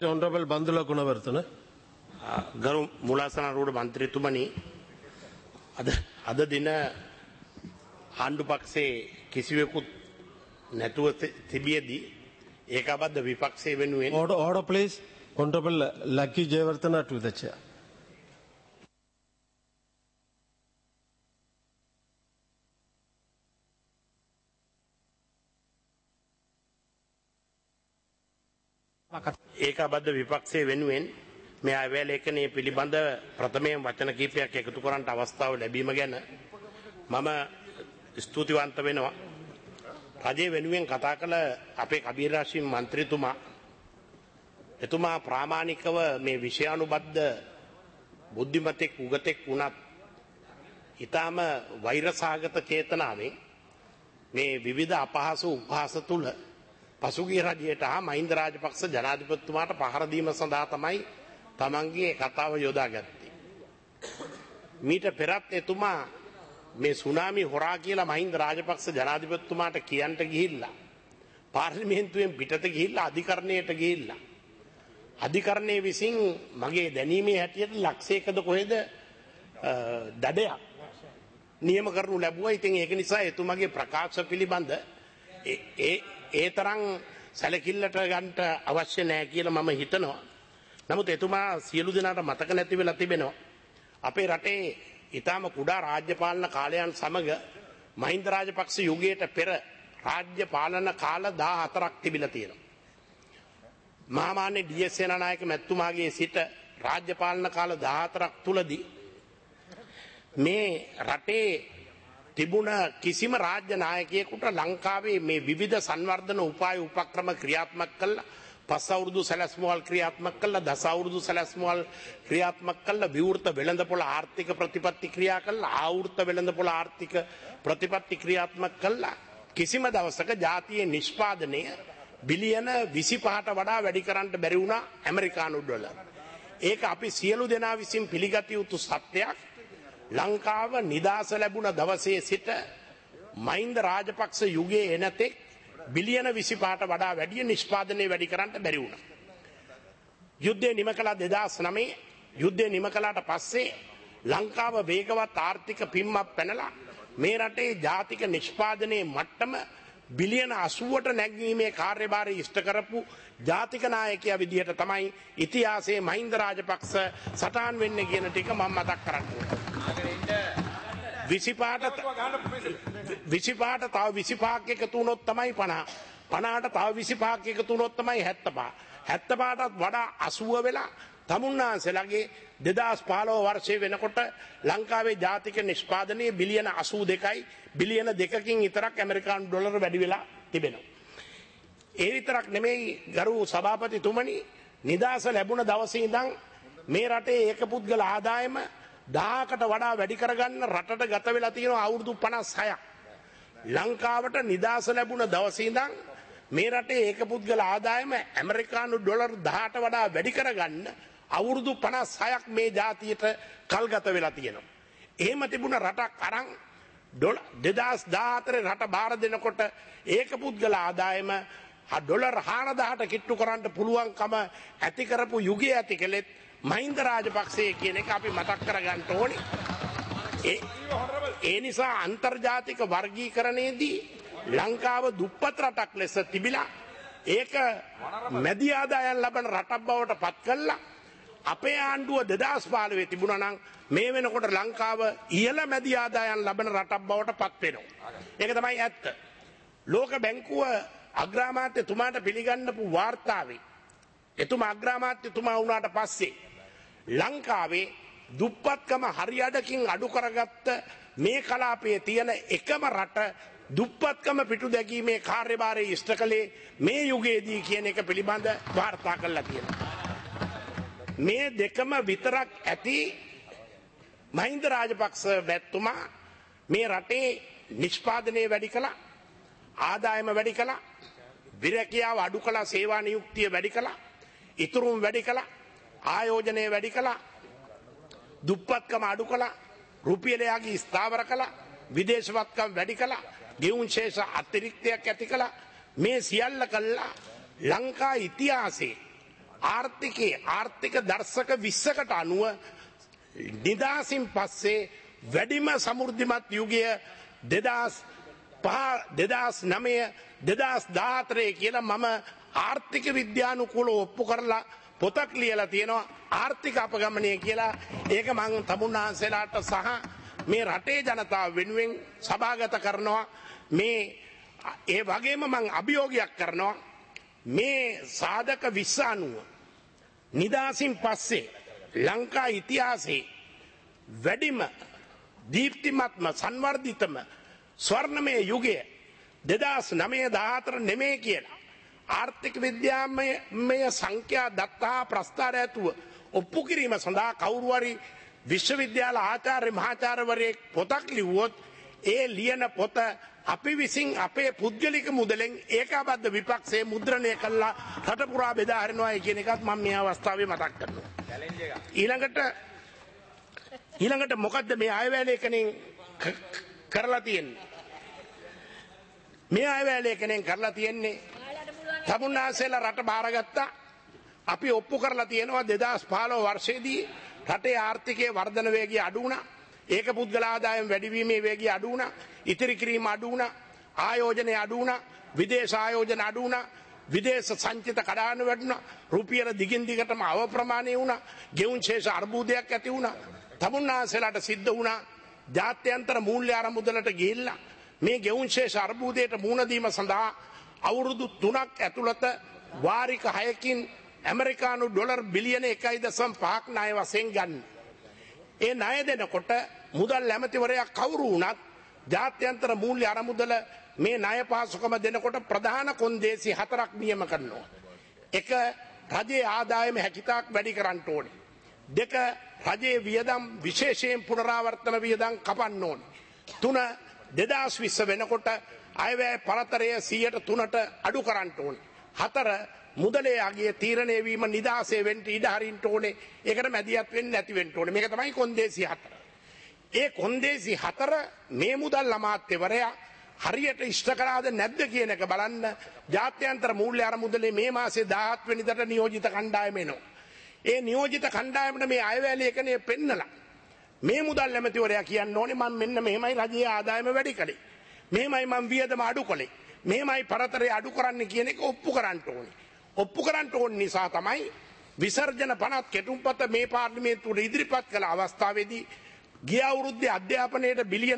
Honorable Bandula Gunavarthana. ගරු මුලාසනාරූඪ මන්ත්‍රීතුමනි අද දින ආණ්ඩු පක්ෂයේ කිසිවෙකුත් නැතුව තිබියදී ඒකාබද්ධ විපක්ෂයේ වෙනුවෙන් Order please. Honorable Lucky Jayawardena to the chair. ඒකාබද්ධ විපක්ෂයේ වෙනුවෙන් මේ අයවැය ලේඛනයේ පිළිබඳ ප්‍රථමයෙන් වචන කිහිපයක් එකතු කරන්නට අවස්ථාව ලැබීම ගැන මම ස්තුතිවන්ත වෙනවා. රජයේ වෙනුවෙන් කතා කළ අපේ කබීර් රාෂිම් මන්ත්‍රීතුමා එතුමා ප්‍රාමාණිකව මේ විෂයානුබද්ධ බුද්ධිමතෙක් උගතෙක් වුණත් ඊටම වෛරසහගත චේතනාවෙන් මේ විවිධ අපහාස උපහාස තුල පසුගිය රජයට හා මහින්ද රාජපක්ෂ ජනාධිපතිතුමාට පහර දීම සඳහා තමයි තමන්ගේ කතාව යොදාගත්තේ. මීට පෙරත් එතුමා මේ සුනාමි හොරා කියලා මහින්ද රාජපක්ෂ ජනාධිපතිතුමාට කියන්න ගිහිල්ලා පාර්ලිමේන්තුවෙන් පිටත ගිහිල්ලා අධිකරණයට ගිහිල්ලා අධිකරණයේ විසින් මගේ දැනීමේ හැටියට ලක්ෂයකද කොහෙද දඩයක් නියම කරනු ලැබුවා. ඉතින් ඒක නිසා එතුමාගේ ප්‍රකාශ පිළිබඳ ඒ තරම් සැලකිල්ලට ගන්න අවශ්‍ය නැහැ කියලා මම හිතනවා. නමුත් එතුමා සියලු දෙනාට මතක නැති වෙලා තිබෙනවා. අපේ රටේ ඊටම කුඩා රාජ්‍ය පාලන කාලයන් සමග මහින්ද රාජපක්ෂ යුගයට පෙර රාජ්‍ය පාලන කාල 14ක් තිබිලා තියෙනවා. මහාමාන්‍ය ඩී.එස්. සේනානායක මැතිතුමාගේ සිට රාජ්‍ය පාලන කාල 14ක් තුලදී මේ රටේ තිබුණ කිසිම රාජ්‍ය නායකයෙකුට ලංකාවේ මේ විවිධ සංවර්ධන උපාය උපක්‍රම ක්‍රියාත්මක කළා. පස් අවුරුදු සැලැස්මවල් ක්‍රියාත්මක කළා. දස අවුරුදු සැලැස්මවල් ක්‍රියාත්මක කළා. විවෘත වෙළඳපොළ ආර්ථික ප්‍රතිපත්ති ක්‍රියා කළා. ආවෘත වෙළඳපොළ ආර්ථික ප්‍රතිපත්ති ක්‍රියාත්මක කළා. කිසිම දවසක ජාතියේ නිෂ්පාදනය බිලියන 25ට වඩා වැඩි කරන්න බැරි වුණා ඇමරිකානු ඩොලර්. ඒක අපි සියලු දෙනා විසින් පිළිගත යුතු සත්‍යයක්. ලංකාව නිදාස ලැබුණ දවසේ සිට මහින්ද රාජපක්ෂ යුගයේ එනතෙක් බිලියන 25ට වඩා වැඩි නිෂ්පාදනය වැඩි කරන්න බැරි වුණා. යුද්ධය නිම කළා 2009. යුද්ධය නිම කළාට පස්සේ ලංකාව වේගවත් ආර්ථික පිම්මක් පැනලා මේ රටේ ජාතික නිෂ්පාදනයේ මට්ටම බිලියන 80ට නැගීමේ කාර්යභාරය ඉෂ්ට කරපු ජාතික නායකයා විදිහට තමයි ඉතිහාසයේ මහින්ද රාජපක්ෂ සටහන් වෙන්නේ කියන ටික මම මතක් කරගන්නවා. 25ට තව 25ක් එකතු වුණොත් තමයි 50. 50ට තව 25ක් එකතු වුණොත් තමයි 75. 75ටත් වඩා 80 වෙලා තමුන්නාන්සේලාගේ 2015 වර්ෂයේ වෙනකොට ලංකාවේ ජාතික නිෂ්පාදනයේ බිලියන 82යි බිලියන 2කින් විතරක් ඇමරිකානු ඩොලර් වැඩි වෙලා තිබෙනවා. ඒ විතරක් නෙමෙයි ගරු සභාපතිතුමනි, නිදාස ලැබුණ දවසේ ඉඳන් මේ රටේ ඒකපුද්ගල ආදායම 1000කට වඩා වැඩි කරගන්න රටට ගත වෙලා තියෙනවා අවුරුදු 56ක්. ලංකාවට නිදාස ලැබුණ දවසේ ඉඳන් මේ රටේ ඒකපුද්ගල ආදායම ඇමරිකානු ඩොලර් 10ට වඩා වැඩි කරගන්න අවුරුදු 56ක් මේ ජාතියට කල්ගත වෙලා තියෙනවා. එහෙම තිබුණ රටක් අරන් 2014 රට බාර දෙනකොට ඒකපුද්ගල ආදායම ඩොලර් 4000ට කිට්ටු කරන්න පුළුවන්කම ඇති කරපු යුගය ඇති කළෙත් මහින්ද රාජපක්ෂය කියන එක අපි මතක් කරගන්න ඕනේ. ඒ නිසා අන්තර්ජාතික වර්ගීකරණයේදී ලංකාව දුප්පත් රටක් ලෙස තිබිලා ඒක මැදි ආදායම් ලබන රටක් බවට පත් කළා. අපේ ආණ්ඩුව 2015 තිබුණා නම් මේ වෙනකොට ලංකාව ඉහළ මැදි ආදායම් ලබන රටක් බවට පත් වෙනවා. ඒක තමයි ඇත්ත. ලෝක බැංකුව අග්‍රාමාත්‍යතුමාට පිළිගන්නපු වාර්තාවේ එතුමා අග්‍රාමාත්‍යතුමා වුණාට පස්සේ ලංකාවේ දුප්පත්කම හරියඩකින් අඩු කරගත්ත මේ කලාපයේ තියෙන එකම රට දුප්පත්කම පිටු දැකීමේ කාර්යභාරය ඉෂ්ට කළේ මේ යුගයේදී කියන එක පිළිබඳ වාර්තා කරලා තියෙනවා. මේ දෙකම විතරක් ඇති මහින්ද රාජපක්ෂ මැතිතුමා මේ රටේ නිෂ්පාදනය වැඩි කළා, ආදායම වැඩි කළා, විරැකියාව අඩු කළා, සේවා නියුක්තිය වැඩි කළා, ඉතුරුම් වැඩි කළා, ආයෝජනය වැඩි කළා, දුප්පත්කම අඩු කළා, රුපියලයාගේ ස්ථාවර කළා, විදේශවත්කම් වැඩි කළා, ගෙවුම් ශේෂ අතිරික්තයක් ඇති කළා. මේ සියල්ල කළා ලංකා ඉතිහාසයේ ආර්ථික දර්ශක 20කට අනුව නිදාසින් පස්සේ වැඩිම සමෘද්ධිමත් යුගය 2009 2014 කියලා මම ආර්ථික විද්‍යානුකූලව ඔප්පු කරලා පොතක් ලියලා තියෙනවා ආර්ථික අපගමනය කියලා. ඒක මම තමුන්නාන්සලාට සහ මේ රටේ ජනතාව වෙනුවෙන් සභාගත කරනවා. මේ ඒ වගේම මම අභියෝගයක් කරනවා මේ සාධක 20 අනුව නිදාසින් පස්සේ ලංකා ඉතිහාසයේ වැඩිම දීප්තිමත්ම සංවර්ධිතම ස්වර්ණමය යුගය 2009-14 නෙමෙයි කියලා ආර්ථික විද්‍යාමය සංඛ්‍යා දත්තා ප්‍රස්තාර ඇතුව ඔප්පු කිරීම සඳහා කවුරු හරි විශ්වවිද්‍යාල ආචාර්ය මහාචාර්යවරයෙක් පොතක් ලිව්වොත් ඒ ලියන පොත අපි විසින් අපේ පුද්ගලික මුදලෙන් ඒකාබද්ධ විපක්ෂයේ මුද්‍රණය කළා රට පුරා බෙදා හරිනවා කියන එකත් මම මේ අවස්ථාවේ මතක් කරනවා. ඊළඟට මොකද්ද මේ අයවැයලේඛනයෙන් කරලා තියෙන්නේ? මේ අයවැයලේඛනයෙන් කරලා තියෙන්නේ තමුන්නාසෙලා රට බාරගත්තා. අපි ඔප්පු කරලා තියෙනවා 2015 වර්ෂයේදී රටේ ආර්ථිකයේ වර්ධන වේගය අඩු වුණා. ඒක පුද්ගල ආදායම් වැඩිවීමේ වේගය අඩු වුණා. ඉතිරි කිරීම අඩු වුණා. ආයෝජනය අඩු වුණා. විදේශ ආයෝජන අඩු වුණා. විදේශ සංචිත කඩාන වැඩුණා. රුපියල දිගින් දිගටම අවප්‍රමාණය වුණා. ගෙවුම් ශේෂ අර්බුදයක් ඇති වුණා. තමුන්නාසෙලාට සිද්ධ වුණා ජාත්‍යන්තර මූල්‍ය අරමුදලට ගිහිල්ලා මේ ගෙවුම් ශේෂ අර්බුදයට මුහුණ දීම සඳහා අවුරුදු 3ක් ඇතුළත වාරික 6කින් ඇමරිකානු ඩොලර් බිලියන 1.5ක් ණය වශයෙන් ගන්න. ඒ ණය දෙනකොට මුදල් ඇමතිවරයා කවුරු වුණත් ජාත්‍යන්තර මූල්‍ය අරමුදල මේ ණය පහසුකම දෙනකොට ප්‍රධාන කොන්දේසි 4ක් නියම කරනවා. 1. රජයේ ආදායම හැකිතාක් වැඩි කරන්න ඕනේ. 2. රජයේ වියදම් විශේෂයෙන් පුනරාවර්තන වියදම් කපන්න ඕනේ. 3. 2020 වෙනකොට අයවැය පරතරය 103ට අඩු කරන්න ඕනේ. 4. මුදලේ අගය තීරණය වීම නිදාසේ වෙන්න ඉඩ හරින්න ඕනේ. ඒකට මැදිහත් වෙන්නේ නැති වෙන්න ඕනේ. මේක තමයි කොන්දේසි 4. ඒ කොන්දේසි 4 මේ මුදල් අමාත්‍යවරයා හරියට ඉෂ්ට කරාද නැද්ද කියන එක බලන්න ජාත්‍යන්තර මූල්‍ය අරමුදලේ මේ මාසේ 17 වෙනිදාට නියෝජිත කණ්ඩායම එනවා. ඒ නියෝජිත කණ්ඩායමට මේ අයවැයලේඛනය පෙන්නලා මේ මුදල් ඇමතිවරයා කියන්න ඕනේ මම මෙන්න මෙහෙමයි රජයේ ආදායම වැඩි කළේ. මෙහෙමයි මම වියදම අඩු කළේ. මෙහෙමයි පරතරය අඩු කරන්න කියන එක ඔප්පු කරන්න ඕනේ. ඔප්පු කරන්න ඕන නිසා තමයි විසර්ජන පනත් කෙටුම්පත මේ පාර්ලිමේන්තුවට ඉදිරිපත් කළ අවස්ථාවේදී ගිය අවුරුද්දේ අධ්‍යාපනයට බිලියන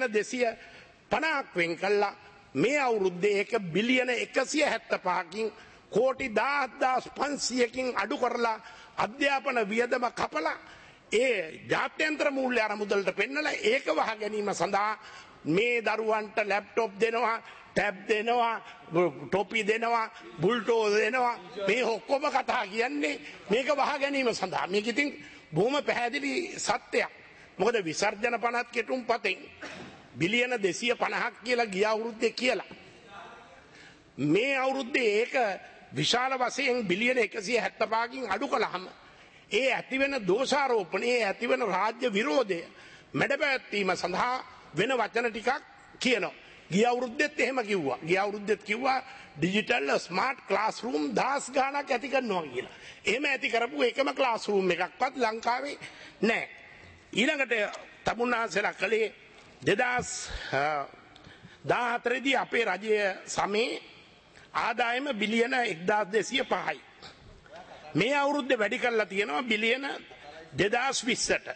250ක් වෙන් කළා. මේ අවුරුද්දේ ඒක බිලියන 175කින් කෝටි 10500කින් අඩු කරලා අධ්‍යාපන වියදම කපලා ඒ ජාත්‍යන්තර මූල්‍ය අරමුදලට පෙන්නලා ඒක වහ ගැනීම සඳහා මේ දරුවන්ට ලැප්ටොප් දෙනවා, ටැබ් දෙනවා, ටොපි දෙනවා, බුල්ටෝ දෙනවා. මේ ඔක්කොම කතා කියන්නේ මේක වහ ගැනීම සඳහා. මේක ඉතින් බොහොම පැහැදිලි සත්‍යයක්. මොකද විසර්ජන පනත් කෙටුම්පතෙන් බිලියන 250ක් කියලා ගිය අවුරුද්දේ කියලා. මේ අවුරුද්දේ ඒක විශාල වශයෙන් බිලියන 175කින් අඩු කළාම ඒ ඇතිවෙන දෝෂාරෝපණය, ඒ ඇතිවෙන රාජ්‍ය විරෝධය මැඩපැවැත්වීම සඳහා වෙන වචන ටිකක් කියනවා. ගිය අවුරුද්දෙත් එහෙම කිව්වා. ගිය අවුරුද්දෙත් කිව්වා ඩිජිටල් ස්මාර්ට් ක්ලාස් රූම් 10 ගාණක් ඇති කරනවා කියලා. එහෙම ඇති කරපු එකම ක්ලාස් රූම් එකක්වත් ලංකාවේ නැහැ. ඊළඟට තමුන්නාන්සලා කලේ 2014 දී අපේ රජයේ සමේ ආදායම බිලියන 1205යි. මේ අවුරුද්දේ වැඩි කරලා තියෙනවා බිලියන 2020ට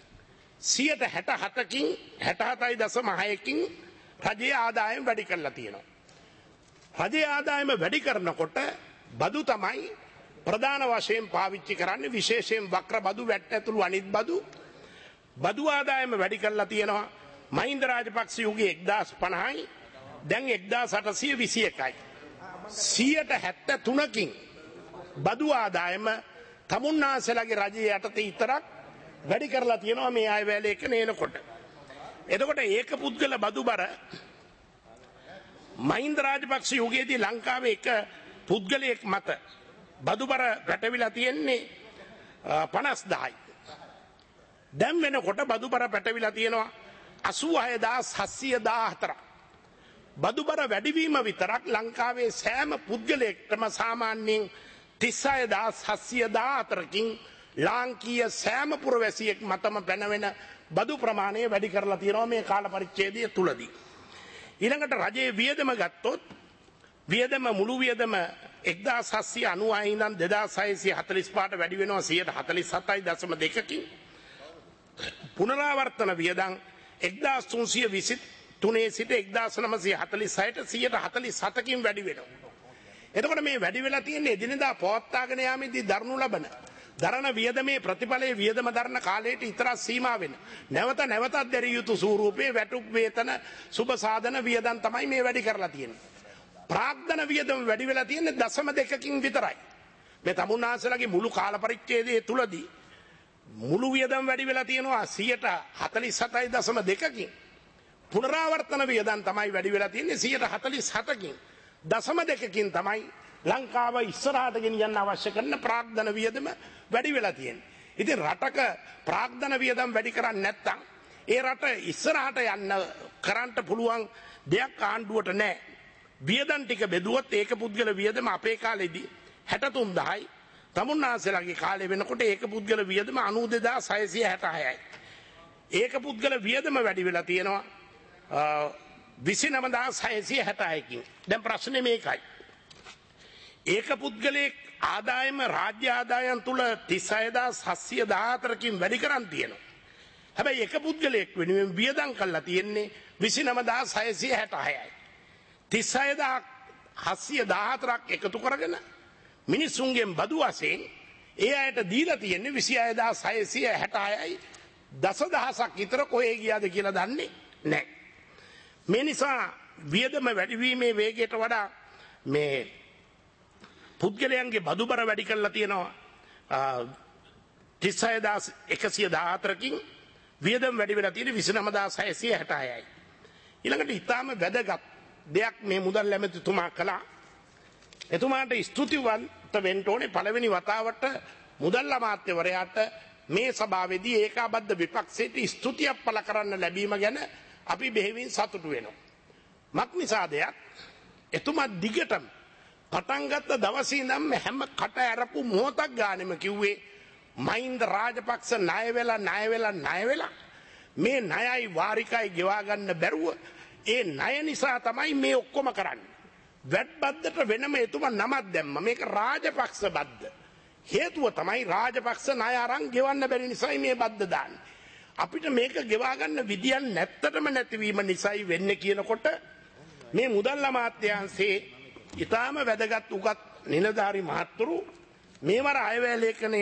67කින් 67.6කින් රජයේ ආදායම වැඩි කරලා තියෙනවා. රජයේ ආදායම වැඩි කරනකොට බදු තමයි ප්‍රධාන වශයෙන් පාවිච්චි කරන්නේ. විශේෂයෙන් වක්‍ර බදු වැට් ඇතුළු අනිත් බදු ආදායම වැඩි කරලා තියෙනවා. මහින්ද රාජපක්ෂ යුගයේ 1050යි දැන් 1821යි. 173කින් බදු ආදායම තමුන්නාන්සලාගේ රජයේ යටතේ විතරක් වැඩි කරලා තියෙනවා මේ අයවැයලේඛනය එනකොට. එතකොට ඒක පුද්ගල බදු බර මහින්ද රාජපක්ෂ යුගයේදී ලංකාවේ එක පුද්ගලයෙක් මත බදු බර පැටවිලා තියෙන්නේ 50000යි. දැන් වෙනකොට බදු බර පැටවිලා තියෙනවා 86714. බදු බර වැඩිවීම විතරක් ලංකාවේ සෑම පුද්ගලයෙක්ටම සාමාන්‍යයෙන් 36,714කින් ලාංකීය සෑම පුරවැසියෙක් මතම පැනවෙන බදු ප්‍රමාණය වැඩි කරලා තියෙනවා මේ කාල පරිච්ඡේදය තුලදී. ඊළඟට රජයේ වියදම ගත්තොත් වියදම මුළු වියදම 1796 ඉඳන් 2645ට වැඩි වෙනවා 147.2කින්. පුනරාවර්තන වියදම් 1323 සිට 1946ට 147කින් වැඩි වෙනවා. එතකොට මේ වැඩි වෙලා තියෙන්නේ එදිනෙදා පවත්වාගෙන යාමේදී දරනු ලබන දරන වියදමේ ප්‍රතිඵලයේ වියදම දරන කාලයට ඉතරක් සීමා වෙන. නැවතත් දැරිය යුතු ස්වරූපයේ වැටුප් වේතන සුබ සාධන වියදම් තමයි මේ වැඩි කරලා තියෙන්නේ. ප්‍රාග්ධන වියදම වැඩි වෙලා තියෙන්නේ 0.2කින් විතරයි. මේ තමුන්නාසලගේ මුළු කාල පරිච්ඡේදයේ තුලදී මුළු වියදම් වැඩි වෙලා තියෙනවා 147.2කින්. පුනරාවර්තන වියදම් තමයි වැඩි වෙලා තියෙන්නේ 147කින්. 0.2කින් තමයි ලංකාව ඉස්සරහට ගෙනියන්න අවශ්‍ය කරන ප්‍රාග්ධන වියදම වැඩි වෙලා තියෙන්නේ. ඉතින් රටක ප්‍රාග්ධන වියදම් වැඩි කරන්නේ නැත්නම් ඒ රට ඉස්සරහට යන්න කරන්න පුළුවන් දෙයක් ආණ්ඩුවට නැහැ. වියදම් ටික බෙදුවොත් ඒක පුද්ගල වියදම අපේ කාලෙදී 63000යි. තමුන්නාසලගේ කාලේ වෙනකොට ඒක පුද්ගල වියදම 92666යි. ඒක පුද්ගල වියදම වැඩි වෙලා තියෙනවා 29666කින්. දැන් ප්‍රශ්නේ මේකයි. ඒක පුද්ගලයේ ආදායම රාජ්‍ය ආදායම් තුල 36714කින් වැඩි කරන් තියෙනවා. හැබැයි එක පුද්ගලයෙක් වෙනුවෙන් වියදම් කරලා තියෙන්නේ 29666යි. 36714ක් එකතු කරගෙන මිනිසුන්ගෙන් බදු වශයෙන් ඒ අයට දීලා තියෙන්නේ 26666යි. දසදහසක් විතර කොහේ ගියාද කියලා දන්නේ නැහැ. මේ නිසා වියදම වැඩිවීමේ වේගයට වඩා මේ පුද්ගලයන්ගේ බදුබර වැඩි කරලා තියෙනවා 36114කින් වියදම් වැඩි වෙලා තියෙන්නේ 29666යි. ඊළඟට ඊටාම වැදගත් දෙයක් මේ මුදල් ඇමතිතුමා කළා. එතුමාට ස්තුතිවන්ත වෙන්න ඕනේ පළවෙනි වතාවට මුදල් අමාත්‍යවරයාට මේ සභාවේදී ඒකාබද්ධ විපක්ෂයට ස්තුතියක් පළ කරන්න ලැබීම ගැන අපි බෙහෙවින් සතුටු වෙනවා. මක් නිසාදයක් එතුමා දිගටම පටන් ගත්ත දවසේ ඉඳන් හැම කට ඇරපු මොහොතක් ගානෙම කිව්වේ මහින්ද රාජපක්ෂ ණය වෙලා මේ ණයයි වාරිකයි ගෙවා ගන්න බැරුව ඒ ණය නිසා තමයි මේ ඔක්කොම කරන්නේ. වැට් බද්දට වෙනම එතුමා නමක් දැම්ම. මේක රාජපක්ෂ බද්ද. හේතුව තමයි රාජපක්ෂ ණය අරන් ගෙවන්න බැරි නිසායි මේ බද්ද දාන්නේ. අපිට මේක ගෙවා ගන්න විදියක් නැත්තටම නැතිවීම නිසායි වෙන්නේ කියනකොට මේ මුදල් අමාත්‍යාංශයේ ඊටාම වැදගත් උගත් නිලධාරි මහත්තුරු මේවර අයවැය ලේඛනය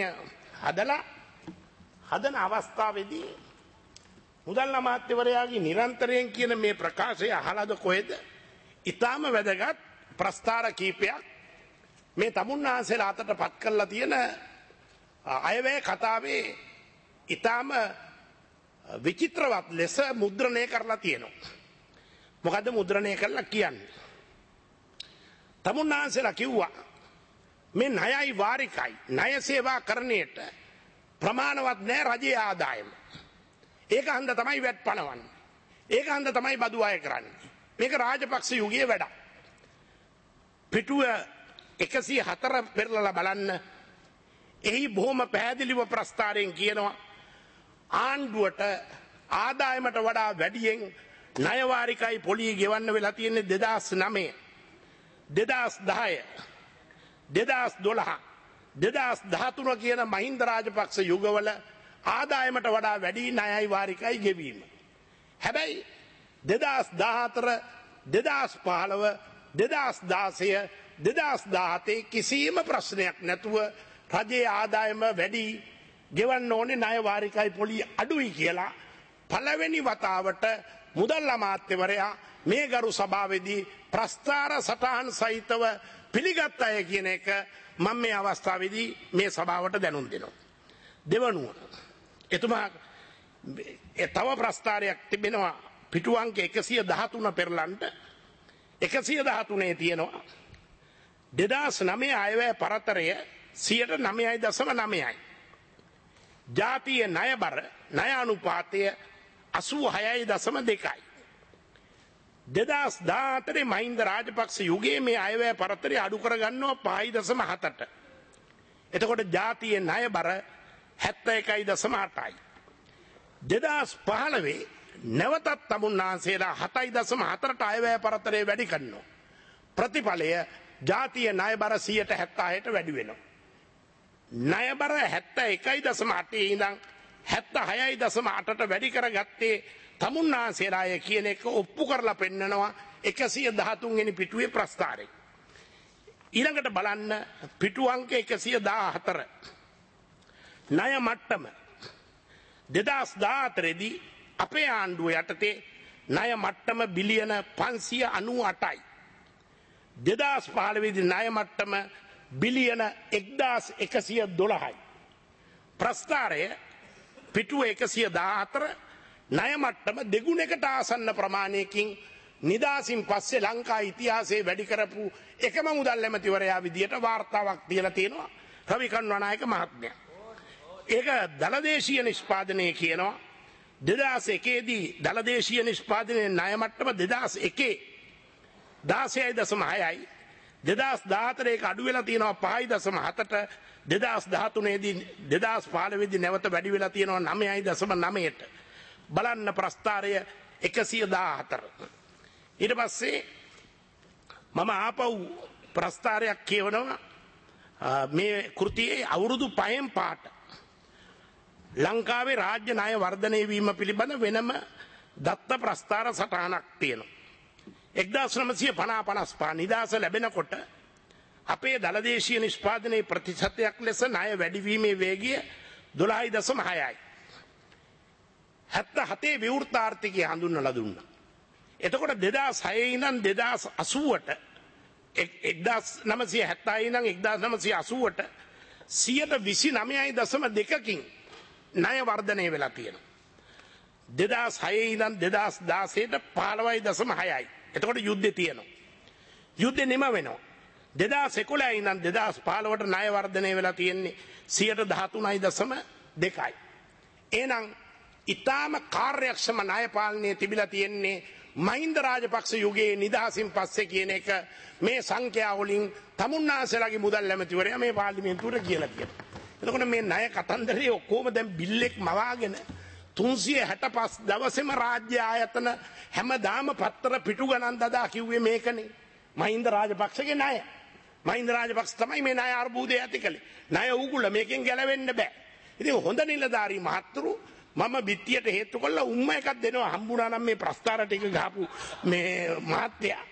හදන අවස්ථාවේදී මුදල් අමාත්‍යවරයාගේ නිරන්තරයෙන් කියන මේ ප්‍රකාශය අහලාද කොහෙද? ඊටාම වැදගත් ප්‍රස්තාර කීපයක් මේ තමුන්නාන්සේලා අතට පත් කරලා තියෙන අයවැය කතාවේ ඊටාම විචිත්‍රවත් ලෙස මුද්‍රණය කරලා තියෙනවා. මොකද්ද මුද්‍රණය කරලා කියන්නේ? තමුන්නාන්සේලා කිව්වා මේ ණයයි වාරිකයි ණය සේවා කරණයට ප්‍රමාණවත් නැහැ රජයේ ආදායම. ඒක හන්ද තමයි වැට් පනවන්නේ. ඒක හන්ද තමයි බදු අය කරන්නේ. මේක රාජපක්ෂ යුගයේ වැඩක්. පිටුව 104 පෙරලලා බලන්න. එහි බොහොම පැහැදිලිව ප්‍රස්තාරයෙන් කියනවා ආණ්ඩුවට ආදායමට වඩා වැඩියෙන් ණය වාරිකයි පොලිය ගෙවන්න වෙලා තියෙන්නේ 2009 2010 2012 2013 කියන මහින්ද රාජපක්ෂ යුගවල ආදායමට වඩා වැඩි ණයයි වාරිකයි ගෙවීම. හැබැයි 2014 2015 2016 2017 කිසිම ප්‍රශ්නයක් නැතුව රජයේ ආදායම වැඩි ගෙවන්න ඕනේ ණය වාරිකයි පොලිය අඩුයි කියලා පළවෙනි වතාවට මුදල් අමාත්‍යවරයා මේ ගරු සභාවේදී ප්‍රස්තාර සටහන් සහිතව පිළිගත් අය කියන එක මම මේ අවස්ථාවේදී මේ සභාවට දැනුම් දෙනවා. දෙවනුව එතුමා තව ප්‍රස්තාරයක් තිබෙනවා පිටු අංක 113 පෙරලන්ට 113 තියෙනවා 2009 අයවැය පරතරය 9.9%යි. ජාතිය ණයබර ණය අනුපාතය 86.2යි. 2014 මහින්ද රාජපක්ෂ යුගයේ මේ අයවැය පරතරය අඩු කර ගන්නවා 5.7ට. එතකොට ජාතියේ ණය බර 71.8යි. 2015 නැවතත් තමුන්නාන්සේලා 7.4ට අයවැය පරතරය වැඩි කරනවා. ප්‍රතිඵලය ජාතිය ණය බර 176ට වැඩි වෙනවා. ණය බර 71.8 ඉඳන් 76.8ට වැඩි කරගත්තේ තමුන්නාන්සේලාය කියන එක ඔප්පු කරලා පෙන්නනවා 113 වෙනි පිටුවේ ප්‍රස්තාරේ. ඊළඟට බලන්න පිටු අංක 114 ණය මට්ටම 2014 දී අපේ ආණ්ඩුව යටතේ ණය මට්ටම බිලියන 598යි. 2015 දී ණය මට්ටම බිලියන 1112යි. ප්‍රස්තාරය පිටුව 114 ණය මට්ටම දෙගුණයකට ආසන්න ප්‍රමාණයකින් නිදාසින් පස්සේ ලංකා ඉතිහාසයේ වැඩි කරපු එකම මුදල් ඇමතිවරයා විදියට වාර්තාවක් තියලා තියෙනවා රවි කරුණානායක මහත්මයා. ඒක දලදේශීය නිෂ්පාදනය කියනවා. 2001 දී දලදේශීය නිෂ්පාදනයේ ණය මට්ටම 2001 16.6යි. 2014 ඒක අඩු වෙලා තියෙනවා 5.7ට. 2013 දී 2015 දී නැවත වැඩි වෙලා තියෙනවා 9.9ට. බලන්න ප්‍රස්තාරය 114. ඊට පස්සේ මම ආපහු ප්‍රස්තාරයක් කියවනවා මේ කෘතියේ අවුරුදු 5න් පාට ලංකාවේ රාජ්‍ය ණය වර්ධනය වීම පිළිබඳ වෙනම දත්ත ප්‍රස්තාර සටහනක් තියෙනවා. 1950 නිදහස ලැබෙනකොට අපේ දලදේශීය නිෂ්පාදනයේ ප්‍රතිශතයක් ලෙස ණය වැඩිවීමේ වේගය 12.6යි. 77 විවෘත ආර්ථිකය හඳුන්වලා දුන්නා. එතකොට 2006 ඉඳන් 2080ට 1970 ඉඳන් 1980ට 129.2කින් ණය වර්ධනය වෙලා තියෙනවා. 2006 ඉඳන් 2016ට 15.6යි. එතකොට යුද්ධය තියෙනවා. යුද්ධය නිම වෙනවා. 2011 ඉඳන් 2015ට ණය වර්ධනය වෙලා තියෙන්නේ 113.2යි. එහෙනම් ඊටාම කාර්යක්ෂම ණය පාලනයේ තිබිලා තියෙන්නේ මහින්ද රාජපක්ෂ යුගයේ නිදහසින් පස්සේ කියන එක මේ සංඛ්‍යා වලින් තමුන්නාසලගේ මුදල් ඇමතිවරයා මේ පාර්ලිමේන්තුවට කියලා කියනවා. එතකොට මේ ණය කතන්දරේ ඔක්කොම දැන් බිල්ලෙක් මවාගෙන 365 දවසේම රාජ්‍ය ආයතන හැමදාම පත්‍ර පිටු ගණන් දදා කිව්වේ මේකනේ. මහින්ද රාජපක්ෂගේ ණය. මහින්ද රාජපක්ෂ තමයි මේ ණය අර්බුදය ඇති කළේ. ණය උගුල මේකෙන් ගැලවෙන්න බෑ. ඉතින් හොඳ නිලධාරී මහත්තුරු මම බිත්තියට හේතු කළා උම්ම එකක් දෙනවා හම්බුණා නම් මේ ප්‍රස්තාර ටික ගහපු මේ මහත්තයා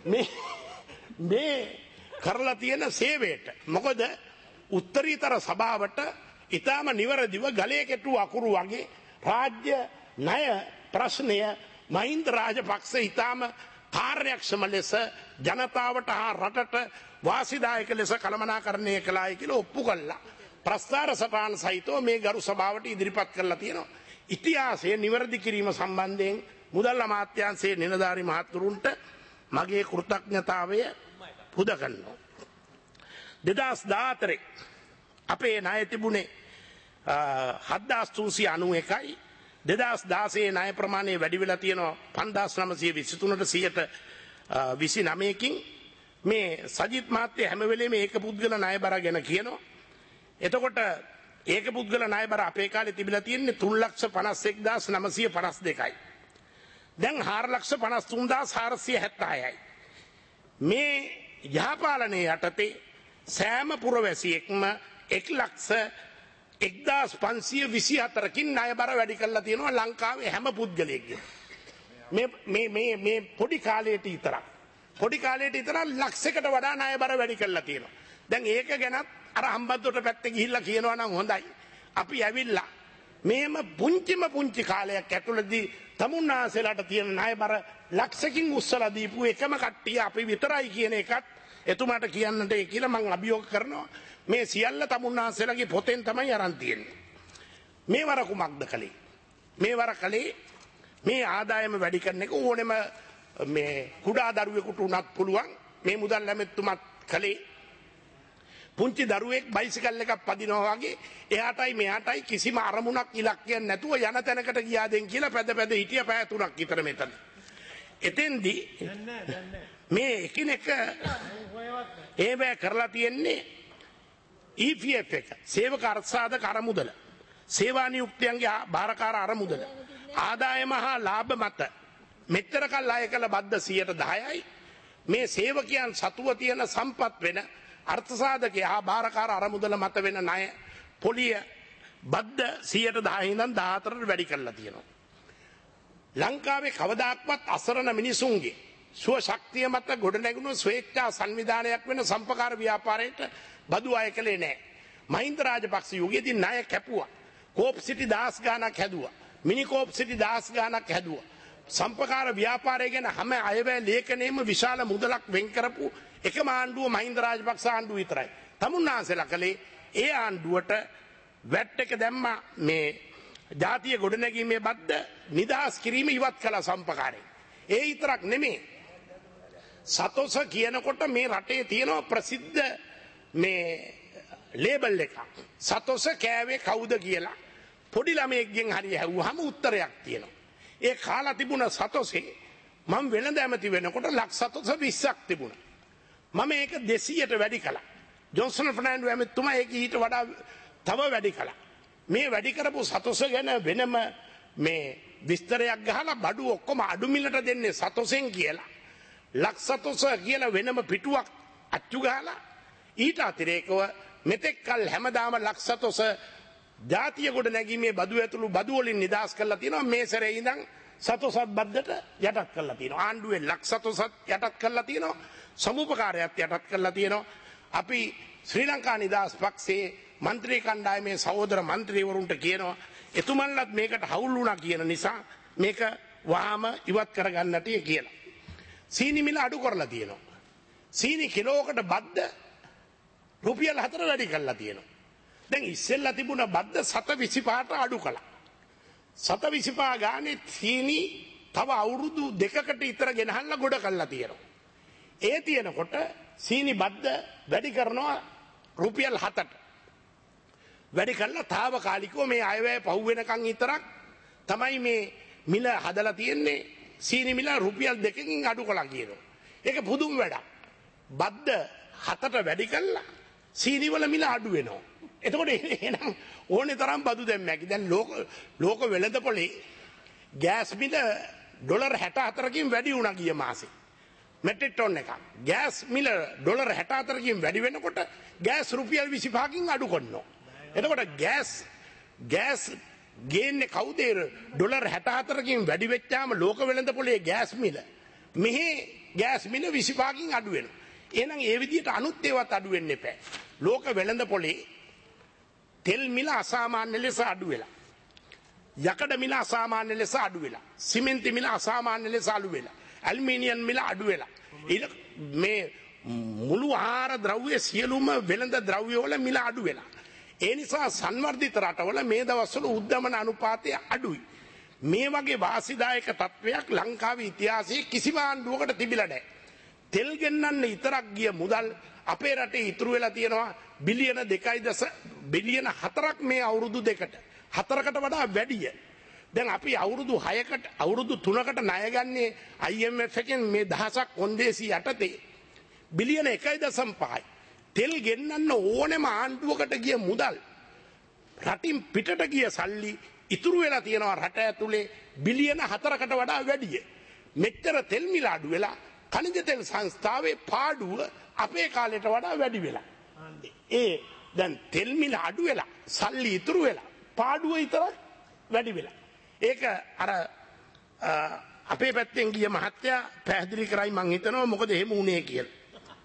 මේ කරලා තියෙන සේවයට. මොකද උත්තරීතර සභාවට ඊටාම නිවැරදිව ගලේ කෙටු අකුරු වගේ රාජ්‍ය ණය ප්‍රශ්නය මහින්ද රාජපක්ෂ ඊටාම කාර්යක්ෂම ලෙස ජනතාවට හා රටට වාසිදායක ලෙස කළමනාකරණය කළායි කියලා ඔප්පු කළා. ප්‍රස්තාර සටහන් සහිතව මේ ගරු සභාවට ඉදිරිපත් කරලා තියෙනවා. ඉතිහාසයේ නිවැරදි කිරීම සම්බන්ධයෙන් මුදල් අමාත්‍යාංශයේ නිලධාරී මහතුරුන්ට මගේ කෘතඥතාවය පුද කරනවා. 2014 අපේ ණය තිබුණේ 7391යි. 2016 ණය ප්‍රමාණය වැඩි වෙලා තියෙනවා 5923ට 129කින්. මේ සජිත් මහත්තයා හැම වෙලේම ඒක පුද්ගල ණය බර ගැන කියනවා. එතකොට ඒක පුද්ගල ණය බර අපේ කාලේ තිබිලා තියෙන්නේ 3,51,952යි. දැන් 4,53,476යි. මේ යහපාලනයේ යටතේ සෑම පුරවැසියෙක්ම 1,01,524කින් ණය බර වැඩි කරලා තියෙනවා ලංකාවේ හැම පුද්ගලයෙක්ගේ. මේ පොඩි කාලයට විතරක්. පොඩි කාලයට විතරක් ලක්ෂයකට වඩා ණය බර වැඩි කරලා තියෙනවා. දැන් ඒක ගැනත් අර හම්බන්තොට පැත්තේ ගිහිල්ලා කියනවා නම් හොඳයි. අපි ඇවිල්ලා මේම පුංචි කාලයක් ඇතුළතදී තමුන්නාසෙලාට තියෙන ණය බර ලක්ෂකින් උස්සලා දීපු එකම කට්ටිය අපි විතරයි කියන එකත් එතුමාට කියන්නට ඒ කියලා මම අභියෝග කරනවා. මේ සියල්ල තමුන්නාසෙලාගේ පොතෙන් තමයි අරන් තියෙන්නේ. මේ වර කුමක්ද කලේ? මේ වර කලේ මේ ආදායම වැඩි කරන එක ඕනෙම මේ කුඩා දරුවෙකුට උනත් පුළුවන්. මේ මුදල් ඇමතුමත් කලේ පුංචි දරුවෙක් බයිසිකල් එකක් පදිනවා වගේ එහාටයි මෙහාටයි කිසිම අරමුණක් ඉලක්කයක් නැතුව යන තැනකට ගියා දෙන් කියලා පැද හිටිය පැය 3ක් විතර මෙතන. එතෙන්දී මේ එකිනෙක ඒ බෑ කරලා තියෙන්නේ EPF එක සේවක අර්ථසාධක අරමුදල සේවා නියුක්තියන්ගේ භාරකාර අරමුදල ආදායම හා ලාභ මත මෙච්චර කල් අය කළ බද්ද 10%යි මේ සේවකයන් සතුව තියෙන සම්පත් වෙන අර්ථසාධකයා හා භාරකාර අරමුදල මත වෙන ණය පොලිය බද්ද 10% ඉඳන් 14ට වැඩි කරලා තියෙනවා. ලංකාවේ කවදාක්වත් අසරණ මිනිසුන්ගේ සුව ශක්තිය මත ගොඩනැගුණු ස්වේච්ඡා සංවිධානයක් වෙන සම්පකාර ව්‍යාපාරයට බදු අය කළේ නැහැ. මහින්ද රාජපක්ෂ යුගයේදී ණය කැපුවා. කෝප් සිටි 10 ගාණක් හැදුවා. මිනි කෝප් සිටි 10 ගාණක් හැදුවා. සම්පකාර ව්‍යාපාරය ගැන හැම අයවැය ලේඛනයේම විශාල මුදලක් වෙන් කරපු එකම ආණ්ඩුව මහින්ද රාජපක්ෂ ආණ්ඩුව විතරයි. තමුන්නාන්සේලා කලේ ඒ ආණ්ඩුවට වැට් එක දැම්මා මේ ජාතිය ගොඩනැගීමේ බද්ද නිදහස් කිරීම ඉවත් කළ සම්පකාරයෙන්. ඒ විතරක් නෙමෙයි. සතොස කියනකොට මේ රටේ තියෙන ප්‍රසිද්ධ මේ ලේබල් එකක්. සතොස කෑවේ කවුද කියලා පොඩි ළමයෙක්ගෙන් හරි ඇහුවාම උත්තරයක් තියෙනවා. ඒ කාලා තිබුණ සතොසේ මම වෙළඳ ඇමති වෙනකොට ලක්ෂ සතොස 20ක් තිබුණා. මම ඒක 200ට වැඩි කළා. ජොන්සන් ෆර්නෑන්ඩෝ ඇමතිතුමා ඒක ඊට වඩා තව වැඩි කළා. මේ වැඩි කරපු සතොස ගැන වෙනම මේ විස්තරයක් ගහලා බඩු ඔක්කොම අඩු මිලට දෙන්නේ සතොසෙන් කියලා. ලක්ෂ සතොස කියලා වෙනම පිටුවක් අච්චු ගහලා ඊට අතිරේකව මෙතෙක් කල් හැමදාම ලක්ෂ සතොස ජාතිය ගොඩ නැගීමේ බදු ඇතුළු බදු වලින් නිදහස් කරලා තියෙනවා. මේ සැරේ ඉඳන් සතොසත් බද්දට යටත් කරලා තියෙනවා. ආණ්ඩුවේ ලක්ෂ සතොසත් යටත් කරලා තියෙනවා. සමුපකාරයත් යටත් කරලා තියෙනවා. අපි ශ්‍රී ලංකා නිදහස් පක්ෂයේ මන්ත්‍රී කණ්ඩායමේ සහෝදර මන්ත්‍රීවරුන්ට කියනවා එතුමන්ලත් මේකට හවුල් වුණා කියන නිසා මේක වහාම ඉවත් කරගන්නට කියලා. සීනි මිල අඩු කරලා තියෙනවා. සීනි කිලෝකට බද්ද රුපියල් 4 වැඩි කරලා තියෙනවා. දැන් ඉස්සෙල්ලා තිබුණ බද්ද 7.25ට අඩු කළා. 7.25 ගානේ සීනි තව අවුරුදු 2කට ඉතර ගෙනහල්ලා ගොඩ කරලා තියෙනවා. ඒ තියෙනකොට සීනි බද්ද වැඩි කරනවා රුපියල් 7ට. වැඩි කරලා తాවකාලිකව මේ අයවැය පහු වෙනකන් විතරක් තමයි මේ මිල හදලා තියෙන්නේ. සීනි මිල රුපියල් 2කින් අඩු කළා කියනවා. ඒක පුදුම වැඩක්. බද්ද 7ට වැඩි කළා සීනි වල මිල අඩු වෙනවා. එතකොට එහෙනම් ඕනේ තරම් බදු දැම්මැකි. දැන් ලෝක වෙළඳපොලේ ගෑස් මිල ඩොලර් 64කින් වැඩි වුණා ගිය මාසේ. මෙට්‍රික් ටන් එකක්. ගෑස් මිල ඩොලර් 64කින් වැඩි වෙනකොට ගෑස් රුපියල් 25කින් අඩු කරනවා. එතකොට ගෑස් ගේන්නේ කවුද? ඩොලර් 64කින් වැඩි වෙච්චාම ලෝක වෙළඳපොලේ ගෑස් මිල මෙහි ගෑස් මිල 25කින් අඩු වෙනවා. එහෙනම් ඒ විදිහට අනුත් ඒවත් අඩු වෙන්න එපා. ලෝක වෙළඳපොලේ තෙල් මිල අසාමාන්‍ය ලෙස අඩු වෙලා. යකඩ මිල අසාමාන්‍ය ලෙස අඩු වෙලා. සිමෙන්ති මිල අසාමාන්‍ය ලෙස අඩු වෙලා. ඇල්මීනියම් මිල අඩු වෙලා. මේ මුළු ආහාර ද්‍රව්‍ය සියලුම වෙළඳ ද්‍රව්‍ය වල මිල අඩු වෙලා. ඒ නිසා සංවර්ධිත රටවල මේ දවස්වල උද්දමන අනුපාතය අඩුයි. මේ වගේ වාසිදායක තත්වයක් ලංකාවේ ඉතිහාසයේ කිසිම ආණ්ඩුවකට තිබිලා නැහැ. තෙල් ගෙන්නන්න විතරක් ගිය මුදල් අපේ රටේ ඉතුරු වෙලා තියෙනවා බිලියන 2.4 බිලියන 4ක් මේ අවුරුදු දෙකට. 4කට වඩා වැඩිය. දැන් අපි අවුරුදු 6කට අවුරුදු 3කට ණය ගන්නේ IMF එකෙන් මේ දහසක් කොන්දේසි යටතේ බිලියන 1.5යි. තෙල් ගෙන්නන්න ඕනෙම ආණ්ඩුවකට ගිය මුදල් රටින් පිටට ගිය සල්ලි ඉතුරු වෙලා තියෙනවා රට ඇතුලේ බිලියන 4කට වඩා වැඩිය. මෙච්චර තෙල් මිල අඩු වෙලා खनिज तेल සංස්ථාවේ පාඩුව අපේ කාලයට වඩා වැඩි වෙලා. ඒ දැන් තෙල් මිල අඩු වෙලා සල්ලි ඉතුරු වෙලා පාඩුව විතරක් වැඩි වෙලා. ඒක අර අපේ පැත්තෙන් ගිය මහත්තයා පැහැදිලි කරයි මං හිතනවා මොකද එහෙම වුනේ කියලා.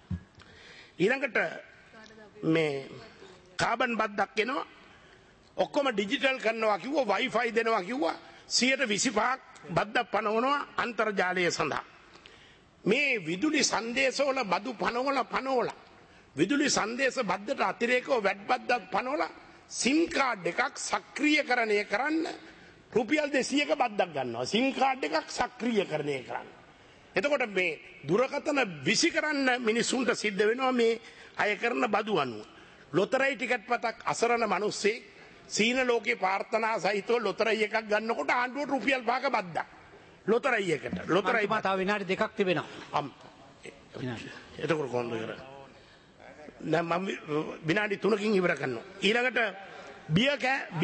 ඊළඟට මේ කාබන් බද්දක් එනවා ඔක්කොම ඩිජිටල් කරනවා කිව්වා වයිෆයි දෙනවා කිව්වා 125ක් බද්දක් පනවනවා අන්තර්ජාලය සඳහා. මේ විදුලි සංදේශවල බදු පනවලා විදුලි සංදේශ බද්දට අතිරේකව වැඩ බද්දක් පනවලා සිම් කාඩ් එකක් සක්‍රියකරණය කරන්න රුපියල් 200ක බද්දක් ගන්නවා. සිම් කාඩ් එකක් සක්‍රියකරණය කරන්න. එතකොට මේ දුරකථන විසි කරන්න මිනිසුන්ට සිද්ධ වෙනවා මේ අය කරන බදු අනුව. ලොතරැයි ටිකට් පතක් අසරණ මිනිස්සේ සීන ලෝකේ ප්‍රාර්ථනා සහිතව ලොතරැයි එකක් ගන්නකොට ආණ්ඩුවට රුපියල් 5ක බද්දක්. ලොතරැයි එකට. ලොතරැයි තව විනාඩි 2ක් තිබෙනවා. එතකොට කොහොමද කරන්නේ? මම විනාඩි 3කින් ඉවර කරනවා. ඊළඟට බිය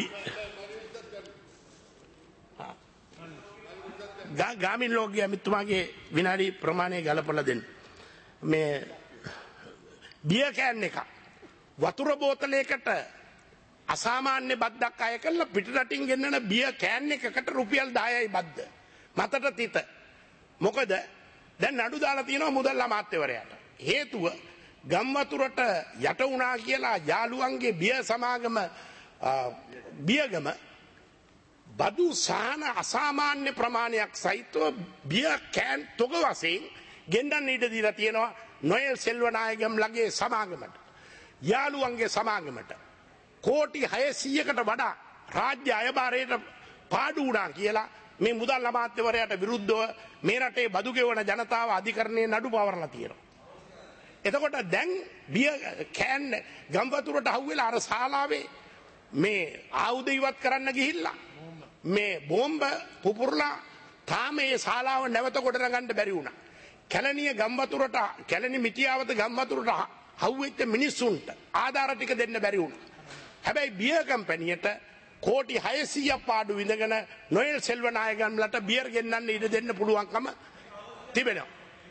ගාමින් ලෝකයේ අමිතුමාගේ විනාඩි ප්‍රමාණය ගලපලා දෙන්න. මේ බිය කෑන් එක වතුර බෝතලයකට අසාමාන්‍ය බද්දක් අය කළා පිටරටින් ගෙන්නන බිය කෑන් එකකට රුපියල් 10යි බද්ද. මතට තිත. මොකද දැන් නඩු දාලා තියෙනවා මුදල් අමාත්‍යවරයාට. හේතුව ගම් වතුරට යට වුණා කියලා යාළුවන්ගේ බිය සමාගම බියගම බදු සාන අසාමාන්‍ය ප්‍රමාණයක් සහිතව බිය කෑන් තොග වශයෙන් ගෙන්නන්න ඉඩ දීලා තියෙනවා නොයෙල් සෙල්වනායකම් ළගේ සමාගමට. යාළුවන්ගේ සමාගමට කෝටි 600කට වඩා රාජ්‍ය අයභාරයට පාඩු වුණා කියලා මේ මුදල් අමාත්‍යවරයාට විරුද්ධව මේ රටේ බදු ගෙවන ජනතාව අධිකරණයේ නඩු පවරලා තියෙනවා. එතකොට දැන් බිය කෑන් ගම් වතුරට අහුවෙලා අර ශාලාවේ මේ ආයුධ ඉවත් කරන්න ගිහිල්ලා මේ බෝම්බ පුපුරලා තාම මේ ශාලාව නැවත ගොඩනගන්න බැරි වුණා. කැලණිය ගම් වතුරට කැලණි මිටියාවත ගම් වතුරට අහුවෙච්ච මිනිස්සුන්ට ආධාර ටික දෙන්න බැරි වුණා. හැබැයි බියර් කම්පැනියට කෝටි 600ක් පාඩු විඳගෙන නොයෙල් සෙල්වනායකන්ලට බියර් ගෙන්නන්න ඉඩ දෙන්න පුළුවන්කම තිබෙනවා.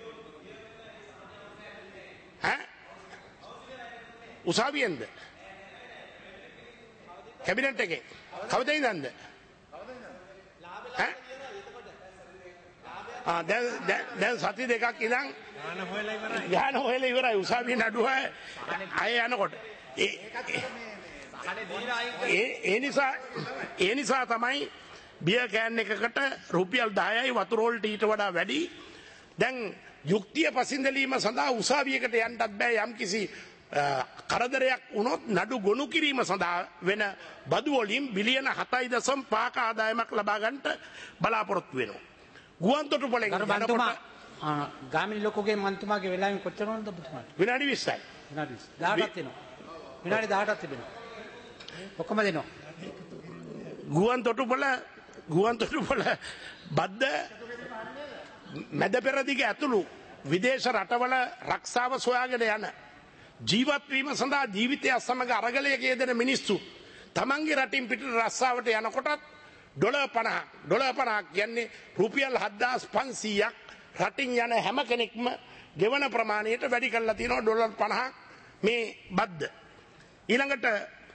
උසාවියෙන්ද කැබිනට් එකේ කවදද ඉඳන්ද දැන් සති දෙකක් ඉඳන් ගාන හොයලා ඉවරයි උසාවියේ නඩුව අය යනකොට ඒ නිසා තමයි බිය කෑන් එකකට රුපියල් 10යි වතුර වලට ඊට වඩා වැඩි. දැන් යුක්තිය පසින්දලීම සඳහා උසාවියකට යන්නත් බෑ. යම්කිසි කරදරයක් වුණොත් නඩු ගොනු කිරීම සඳහා වෙන බදු වලින් බිලියන 7.5ක ආදායමක් ලබා ගන්නට බලාපොරොත්තු වෙනවා. ගුවන්තොටුපළෙන් යනකොට ගාමිණී ලොකුගේ මන්තුමාගේ වෙලාවෙන් කොච්චර වුණාද ඔබතුමාට? විනාඩි 20යි. විනාඩි 18ක් වෙනවා. විනාඩි 18ක් තිබෙනවා. ඔක්කොම දෙනවා. ගුවන්තොටුපළ බද්ද මැද පෙරදිග ඇතුළු විදේශ රටවල රක්ෂාව සොයාගෙන යන ජීවත් වීම සඳහා ජීවිතය සමග අරගලයක යෙදෙන මිනිස්සු තමන්ගේ රටින් පිටට රස්සාවට යනකොටත් $50 කියන්නේ රුපියල් 7500ක් රටින් යන හැම කෙනෙක්ම ගෙවන ප්‍රමාණයට වැඩි කරලා තියෙනවා $50 මේ බද්ද. ඊළඟට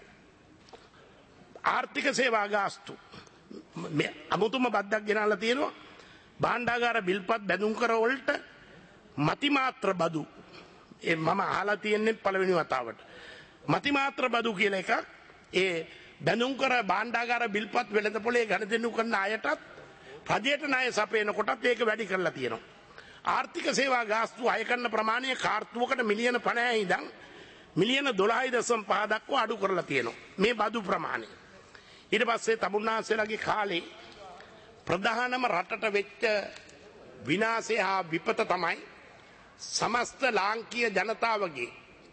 ආර්ථික සේවා ගාස්තු අමුතුම බද්දක් ගෙනල්ලා තියෙනවා. භාණ්ඩාගාර බිල්පත් බැඳුම් කර වලට මතිමාත්‍ර බදු මම අහලා තියෙන්නේ පළවෙනි වතාවට මතිමාත්‍ර බදු කියලා එකක් ඒ බැඳුම් කර භාණ්ඩාගාර බිල්පත් වෙළඳපොලේ ගණදෙනු කරන අයටත් රජයට ණය සපයනකොටත් ඒක වැඩි කරලා තියෙනවා. ආර්ථික සේවා ගාස්තු අය කරන ප්‍රමාණය කාර්තුවකට මිලියන 50 ඉඳන් මිලියන 12.5 දක්වා අඩු කරලා තියෙනවා මේ බදු ප්‍රමාණය. ඊට පස්සේ තමුන්නාන්සේලාගේ කාලේ ප්‍රධානම රටට වෙච්ච විනාශය හා විපත තමයි සමස්ත ලාංකීය ජනතාවගේ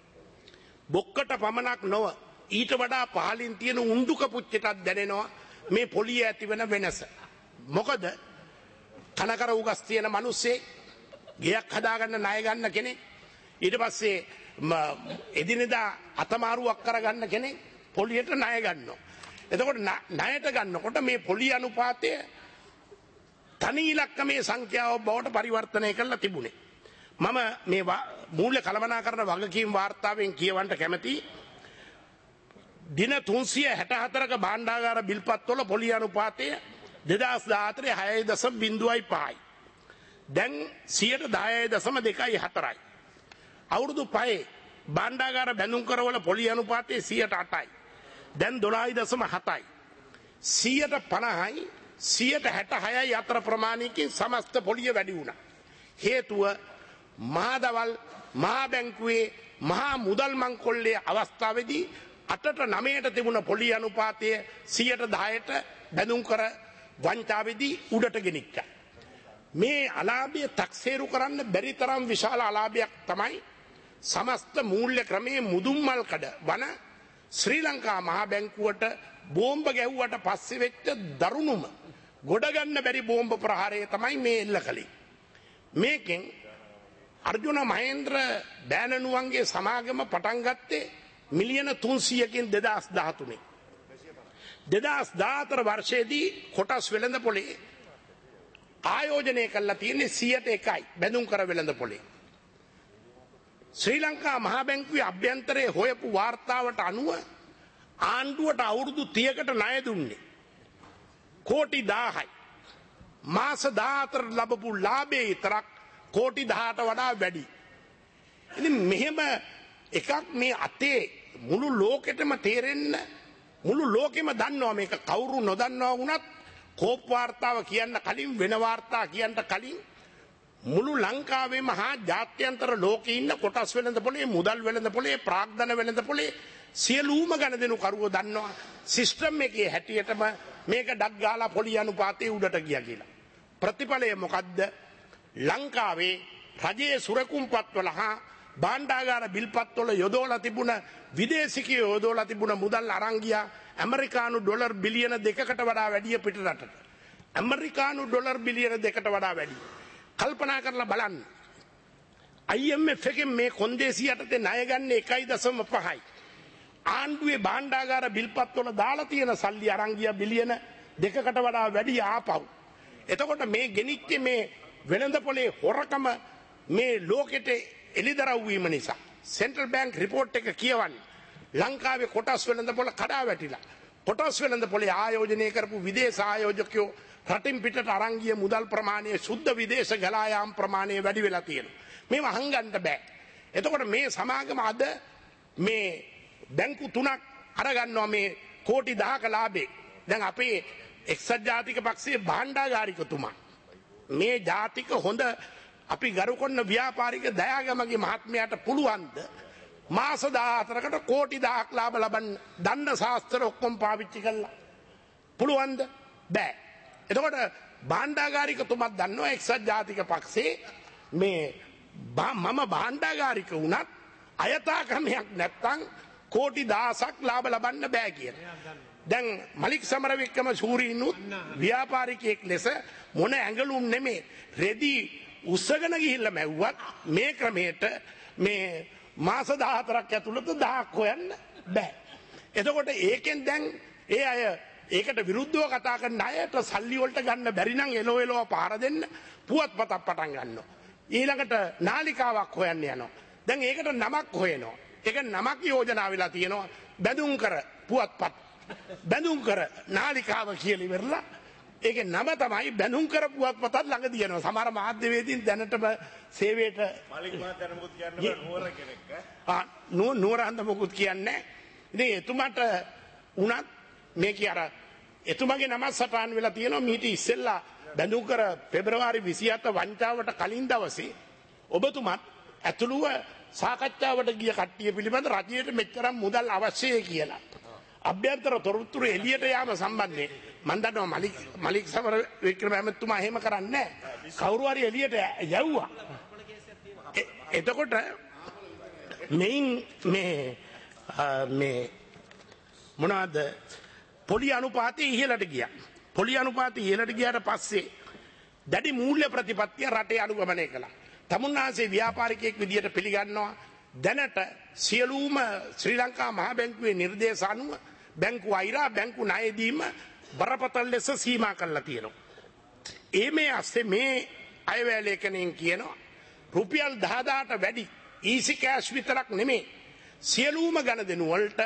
බොක්කට පමණක් නොව ඊට වඩා පහළින් තියෙන උණ්ඩුක පුච්චටත් දැනෙනවා මේ පොලිය ඇති වෙන වෙනස. මොකද කනකර උගස් තියෙන මිනිස්සේ ගයක් හදාගන්න ණය ගන්න කෙනෙක් ඊට පස්සේ එදිනෙදා අතමාරුවක් කරගන්න කෙනෙක් පොලියට ණය ගන්නවා. එතකොට ණයට ගන්නකොට මේ පොලිය අනුපාතය තනි ඉලක්කමේ සංඛ්‍යාව බවට පරිවර්තනය කරලා තිබුණේ. මම මේ මූල්‍ය කළමනාකරන වගකීම් වාර්තාවෙන් කියවන්න කැමති දින 364ක භාණ්ඩාගාර බිල්පත්වල පොලිය අනුපාතය 2014 6.05යි. දැන් 10.2.4යි. අවුරුදු 5 භාණ්ඩාගාර බැඳුම් කරවල පොලිය අනුපාතය 8%යි. දැන් 12.7යි. 50යි 66යි අතර ප්‍රමාණයකින් සමස්ත පොලිය වැඩි වුණා. හේතුව මහදවල් මහා බැංකුවේ මහා මුදල් මංකොල්ලේ අවස්ථාවේදී 8ට 9ට තිබුණ පොලිය අනුපාතය 10%ට බැඳුම් කර වංචාවේදී උඩට ගෙනිච්චා. මේ අලාභය 탁සේරු කරන්න බැරි තරම් විශාල අලාභයක් තමයි සමස්ත මූල්‍ය ක්‍රමයේ මුදුන්මල් කඩ වන ශ්‍රී ලංකා මහා බැංකුවට බෝම්බ ගැහුවට පස්සේ වෙච්ච දරුණුම ගොඩ ගන්න බැරි බෝම්බ ප්‍රහාරය තමයි මේ එල්ල කළේ. මේකෙන් අර්ජුන මහේන්ද්‍ර බෑනනුවන්ගේ සමාගම පටන් ගත්තේ මිලියන 300කින් 2013. 2014 වර්ෂයේදී කොටස් වෙළඳ පොලේ ආයෝජනය කළා තියෙන්නේ 100%යි බැඳුම් කර වෙළඳ පොලේ. ශ්‍රී ලංකා මහා බැංකුවේ අභ්‍යන්තරයේ හොයපු වාර්තාවට අනුව ආණ්ඩුවට අවුරුදු 30කට ණය දුන්නේ කෝටි 1000යි. මාස 14 ලැබපු ලාභේ විතරක් කෝටි 18ට වඩා වැඩි. ඉතින් මෙහෙම එකක් මේ අතේ මුළු ලෝකෙටම තේරෙන්න මුළු ලෝකෙම දන්නවා මේක කවුරු නොදන්නවා වුණත් කෝප් වාර්තාව කියන්න කලින් වෙන වාර්තා කියන්න කලින් මුළු ලංකාවේම හා ජාත්‍යන්තර ලෝකේ ඉන්න කොටස් වෙළඳ පොලේ මුදල් වෙළඳ පොලේ ප්‍රාග්ධන වෙළඳ පොලේ සියලුම ගණදෙනු කරුවෝ දන්නවා සිස්ටම් එකේ හැටියටම මේක ඩක් ගාලා පොලි අනුපාතේ උඩට ගියා කියලා. ප්‍රතිඵලය මොකද්ද? ලංකාවේ රජයේ සුරකුම්පත්වල හා භාණ්ඩාගාර බිල්පත්වල යොදවලා තිබුණ විදේශිකයෝ යොදවලා තිබුණ මුදල් අරන් ගියා ඇමරිකානු ඩොලර් බිලියන 2කට වඩා වැඩි පිටරටට. ඇමරිකානු ඩොලර් බිලියන 2කට වඩා වැඩි. කල්පනා කරලා බලන්න. IMF එකෙන් මේ කොන්දේසි යටතේ ණය ගන්න 1.5යි. ආණ්ඩුවේ භාණ්ඩාගාර බිල්පත්වල දාලා තියෙන සල්ලි අරන් ගියා බිලියන 2කට වඩා වැඩි ආපහු. එතකොට මේ ගෙනිච්චේ මේ වෙළඳ පොලේ හොරකම මේ ලෝකෙට එලිදරව් වීම නිසා සෙන්ට්‍රල් බැංක් රිපෝට් එක කියවන්නේ ලංකාවේ කොටස් වෙළඳ පොළ කඩා වැටිලා කොටස් වෙළඳ පොලේ ආයෝජනය කරපු විදේශ ආයෝජකයෝ රටින් පිටට අරන් ගිය මුදල් ප්‍රමාණය සුද්ධ විදේශ ගලා යාම ප්‍රමාණය වැඩි වෙලා තියෙනවා. මේව හංගන්න බෑ. එතකොට මේ සමාගම අද මේ බැංකු 3ක් අරගන්නවා මේ කෝටි 10ක ලාභේ. දැන් අපේ එක්සත් ජාතික පක්ෂයේ භාණ්ඩාගාරිකතුමා මේ ජාතික හොඳ අපි ගරු කරන ව්‍යාපාරික දයාගමගේ මහත්මයාට පුළුවන්ද මාස 14කට කෝටි 10ක් ලාභ ලබන්න දණ්ඩ ශාස්ත්‍ර ඔක්කොම පාවිච්චි කළා පුළුවන්ද? බෑ. එතකොට භාණ්ඩාගාරිකතුමත් දන්නවා එක්සත් ජාතික පක්ෂයේ මේ මම භාණ්ඩාගාරික වුණත් අයථා ක්‍රමයක් නැත්තම් කෝටි 10ක් ලාභ ලබන්න බෑ කියලා. දැන් මලික් සමරවික්‍රම ශූරීනුත් ව්‍යාපාරිකයෙක් ලෙස මොන ඇඟලුම් නෙමේ රෙදි උස්සගෙන ගිහිල්ලා මැව්වත් මේ ක්‍රමයට මේ මාස 14ක් ඇතුළත 10ක් හොයන්න බෑ. එතකොට ඒකෙන් දැන් ඒ අය ඒකට විරුද්ධව කතා කරන අයට සල්ලි වලට ගන්න බැරි නම් එලෝ පාර දෙන්න පුවත්පතක් පටන් ගන්නවා. ඊළඟට නාලිකාවක් හොයන්න යනවා. දැන් ඒකට නමක් හොයනවා. ඒක නමක් යෝජනා වෙලා තියෙනවා. බැඳුම් කර පුවත්පත් බැඳුම් කර නාලිකාව කියලා ඉවරලා ඒකේ නම තමයි බැඳුම් කර පුවත්පතත් ළඟ තියෙනවා. සමහර මාධ්‍යවේදීන් දැනටම සේවයට මලික් මහත්තයා මොකද කියන්නේ නුවර කෙනෙක් නුවරන්ද මොකුත් කියන්නේ. ඉතින් එතුමාට උනත් මේක අර එතුමාගේ නම සටහන් වෙලා තියෙනවා මීට ඉස්සෙල්ලා බැඳුම් කර පෙබරවාරි 27 වංචාවට කලින් දවසේ ඔබතුමත් ඇතුළුව සාකච්ඡාවට ගිය කට්ටිය පිළිබඳ රජයට මෙච්චරම් මුදල් අවශ්‍යයි කියලා. අභ්‍යන්තර තොරතුරු එළියට යාම සම්බන්ධයෙන් මම දන්නවා මලික් සමර වික්‍රම ඇමතුමා එහෙම කරන්නේ නැහැ. කවුරු හරි එළියට යවුවා. එතකොට මේ මොනවාද පොලි අනුපාතය ඉහළට ගියා. පොලි අනුපාතය ඉහළට ගියාට පස්සේ දැඩි මූල්‍ය ප්‍රතිපත්තිය රටේ අනුගමනය කළා. තමුන්නාසේ ව්‍යාපාරිකයෙක් විදියට පිළිගන්නවා දැනට සියලුම ශ්‍රී ලංකා මහා බැංකුවේ නිර්දේශ අනුව බැංකු අයිරා බැංකු ණය දීම බරපතල ලෙස සීමා කරලා තියෙනවා. මේ ඇස්සේ මේ අයවැය ලේඛනයෙන් කියනවා රුපියල් 10000ට වැඩි ඊසි කෑෂ් විතරක් නෙමෙයි සියලුම ගණදෙනු වලට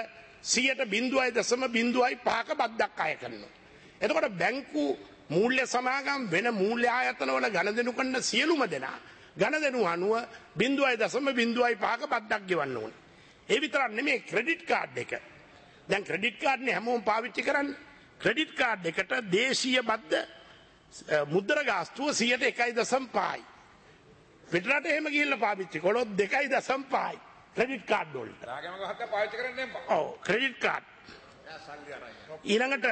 0.05ක බද්දක් අය කරනවා. එතකොට බැංකු මූල්‍ය සමාගම් වෙන මූල්‍ය ආයතන වල ගණදෙනු කරන සියලුම දෙනා ගණදෙනු අනුව 0.05ක බද්දක් ගෙවන්න ඕනේ. ඒ විතරක් නෙමෙයි ක්‍රෙඩිට් කාඩ් එක. දැන් ක්‍රෙඩිට් කාඩ්නේ හැමෝම පාවිච්චි කරන්නේ. ක්‍රෙඩිට් කාඩ් එකට දේශීය බද්ද මුද්‍රා ගාස්තුව 1.5යි. පිටරට එහෙම ගිහිල්ලා පාවිච්චි කළොත් 2.5යි. ක්‍රෙඩිට් කාඩ් වලට. රාගම ගහත්තා පාවිච්චි කරන්නේ නැහැ. ඔව් ක්‍රෙඩිට් කාඩ්. ඊළඟට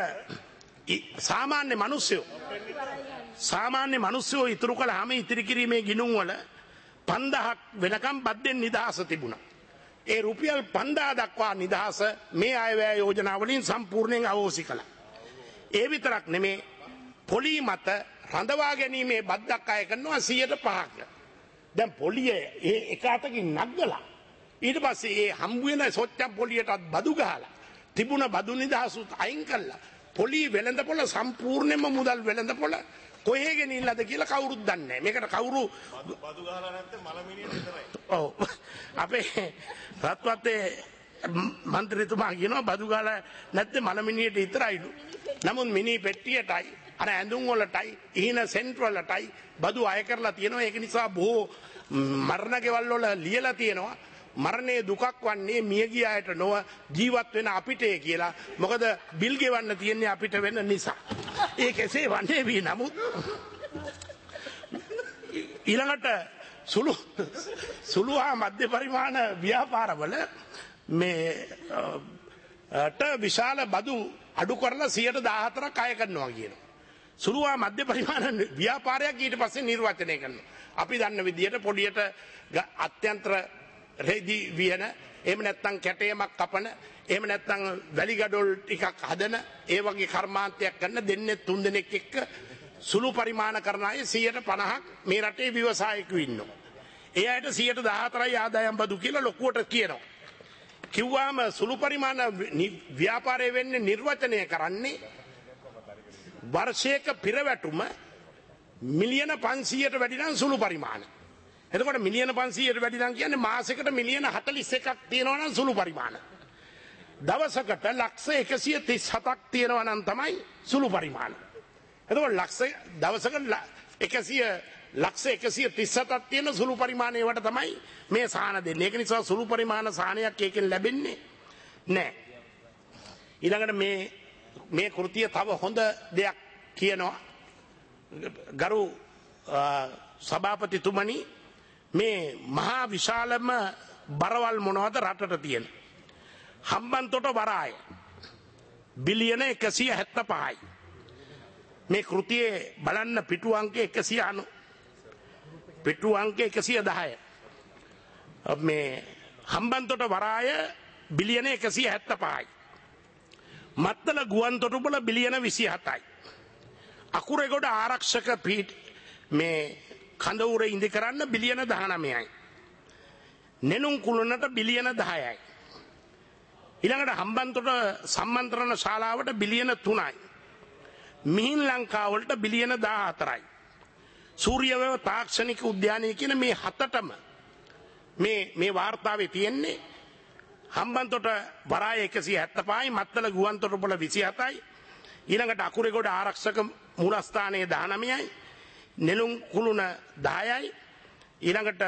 සාමාන්‍ය මිනිස්සුયો ඉතුරු කළාම ඉතිරි කිරීමේ ගිණුම් වල 5000ක් වෙනකම් බද්දෙන් නිදහස තිබුණා. ඒ රුපියල් 5000 දක්වා නිදහස මේ අයවැය යෝජනා වලින් සම්පූර්ණයෙන් අවෝසි කළා. ඒ විතරක් නෙමේ පොලි මත රඳවා ගැනීමේ බද්දක් අය කරනවා 105ක. දැන් පොලිය ඒ එක අතකින් නග්ගලා ඊට පස්සේ ඒ හම්බ වෙන සොච්චම් පොලියටත් බදු ගහලා තිබුණ බදු නිදහසුත් අයින් කළා. පොලිය වෙළඳපොළ සම්පූර්ණයෙන්ම මුදල් වෙළඳපොළ කොහේ ගෙනින්නද කියලා කවුරුත් දන්නේ නැහැ. මේකට කවුරු බදු ගහලා නැත්නම් මලමිනියට විතරයි. ඔව්. අපේ රත්වත්තේ මන්ත්‍රීතුමා කියනවා බදු ගහලා නැත්නම් මලමිනියට විතරයිලු. නමුත් මිනි පෙට්ටියටයි අර ඇඳුම් වලටයි ඉහින සෙන්ට් වලටයි බදු අය කරලා තියෙනවා. ඒක නිසා බොහෝ මරණ ගෙවල් වල ලියලා තියෙනවා මරණයේ දුකක් වන්නේ මියගිය අයට නොව ජීවත් වෙන අපිටේ කියලා. මොකද බිල් ගෙවන්න තියෙන්නේ අපිට වෙන නිසා. ඒක එසේ වන්නේ වී නමුත් ඊළඟට සුළු හා මධ්‍ය පරිමාණ ව්‍යාපාරවල මේට විශාල බදු අඩු කරලා 14% අය කරනවා කියනවා. සුළු හා මධ්‍ය පරිමාණ ව්‍යාපාරයක් ඊට පස්සේ නිර්වචනය කරනවා. අපි දන්න විදිහට පොඩියට අත්‍යන්තර රෙදි වියන එහෙම නැත්නම් කැටයමක් කපන එහෙම නැත්නම් වැලි ගඩොල් ටිකක් හදන ඒ වගේ කර්මාන්තයක් කරන දෙන්නේ 3 දෙනෙක් එක්ක සුළු පරිමාණ කරන අය 50% මේ රටේ ව්‍යවසායකයෝ ඉන්නවා. ඒ අයට 14%යි ආදායම් බදු කියලා ලොකුවට කියනවා. කිව්වාම සුළු පරිමාණ ව්‍යාපාරය වෙන්නේ නිර්වචනය කරන්නේ වර්ෂයක පිරවැටුම මිලියන 500ට වැඩි නම් සුළු පරිමාණ. එතකොට මිලියන 500ට වැඩි නම් කියන්නේ මාසෙකට මිලියන 41ක් තියෙනවා නම් සුළු පරිමාණ. දවසකට ලක්ෂ 137ක් තියෙනවා නම් තමයි සුළු පරිමාණ. එතකොට දවසක ලක්ෂ 137ක් තියෙන සුළු පරිමාණය වට තමයි මේ සාහන දෙන්නේ. ඒක නිසා සුළු පරිමාණ සාහනයක් ඒකෙන් ලැබෙන්නේ නැහැ. ඊළඟට මේ කෘතිය තව හොඳ දෙයක් කියනවා. ගරු සභාපතිතුමනි මේ මහා විශාලම බරවල් මොනවද රටට තියෙන? හම්බන්තොට වරාය බිලියන 175යි. මේ කෘතියේ බලන්න පිටු අංක 190 පිටු අංක 110. මේ හම්බන්තොට වරාය බිලියන 175යි. මත්තල ගුවන්තොටුපොළ බිලියන 27යි. අකුරේගොඩ ආරක්ෂක පීඨ මේ කඳවුර ඉදි කරන්න බිලියන 19යි. නෙළුම් කුළුණට බිලියන 10යි. ඊළඟට හම්බන්තොට සම්මන්ත්‍රණ ශාලාවට බිලියන 3යි. මිහින් ලංකාවලට බිලියන 14යි. සූර්යවැව තාක්ෂණික උද්‍යානය කියන මේ හතටම මේ වාර්තාවේ තියෙන්නේ හම්බන්තොට වරාය 175යි, මත්තල ගුවන්තොටුපොළ 27යි, ඊළඟට අකුරේගොඩ ආරක්ෂක මූලස්ථානයේ 19යි, නෙළුම් කුළුණ 10යි, ඊළඟට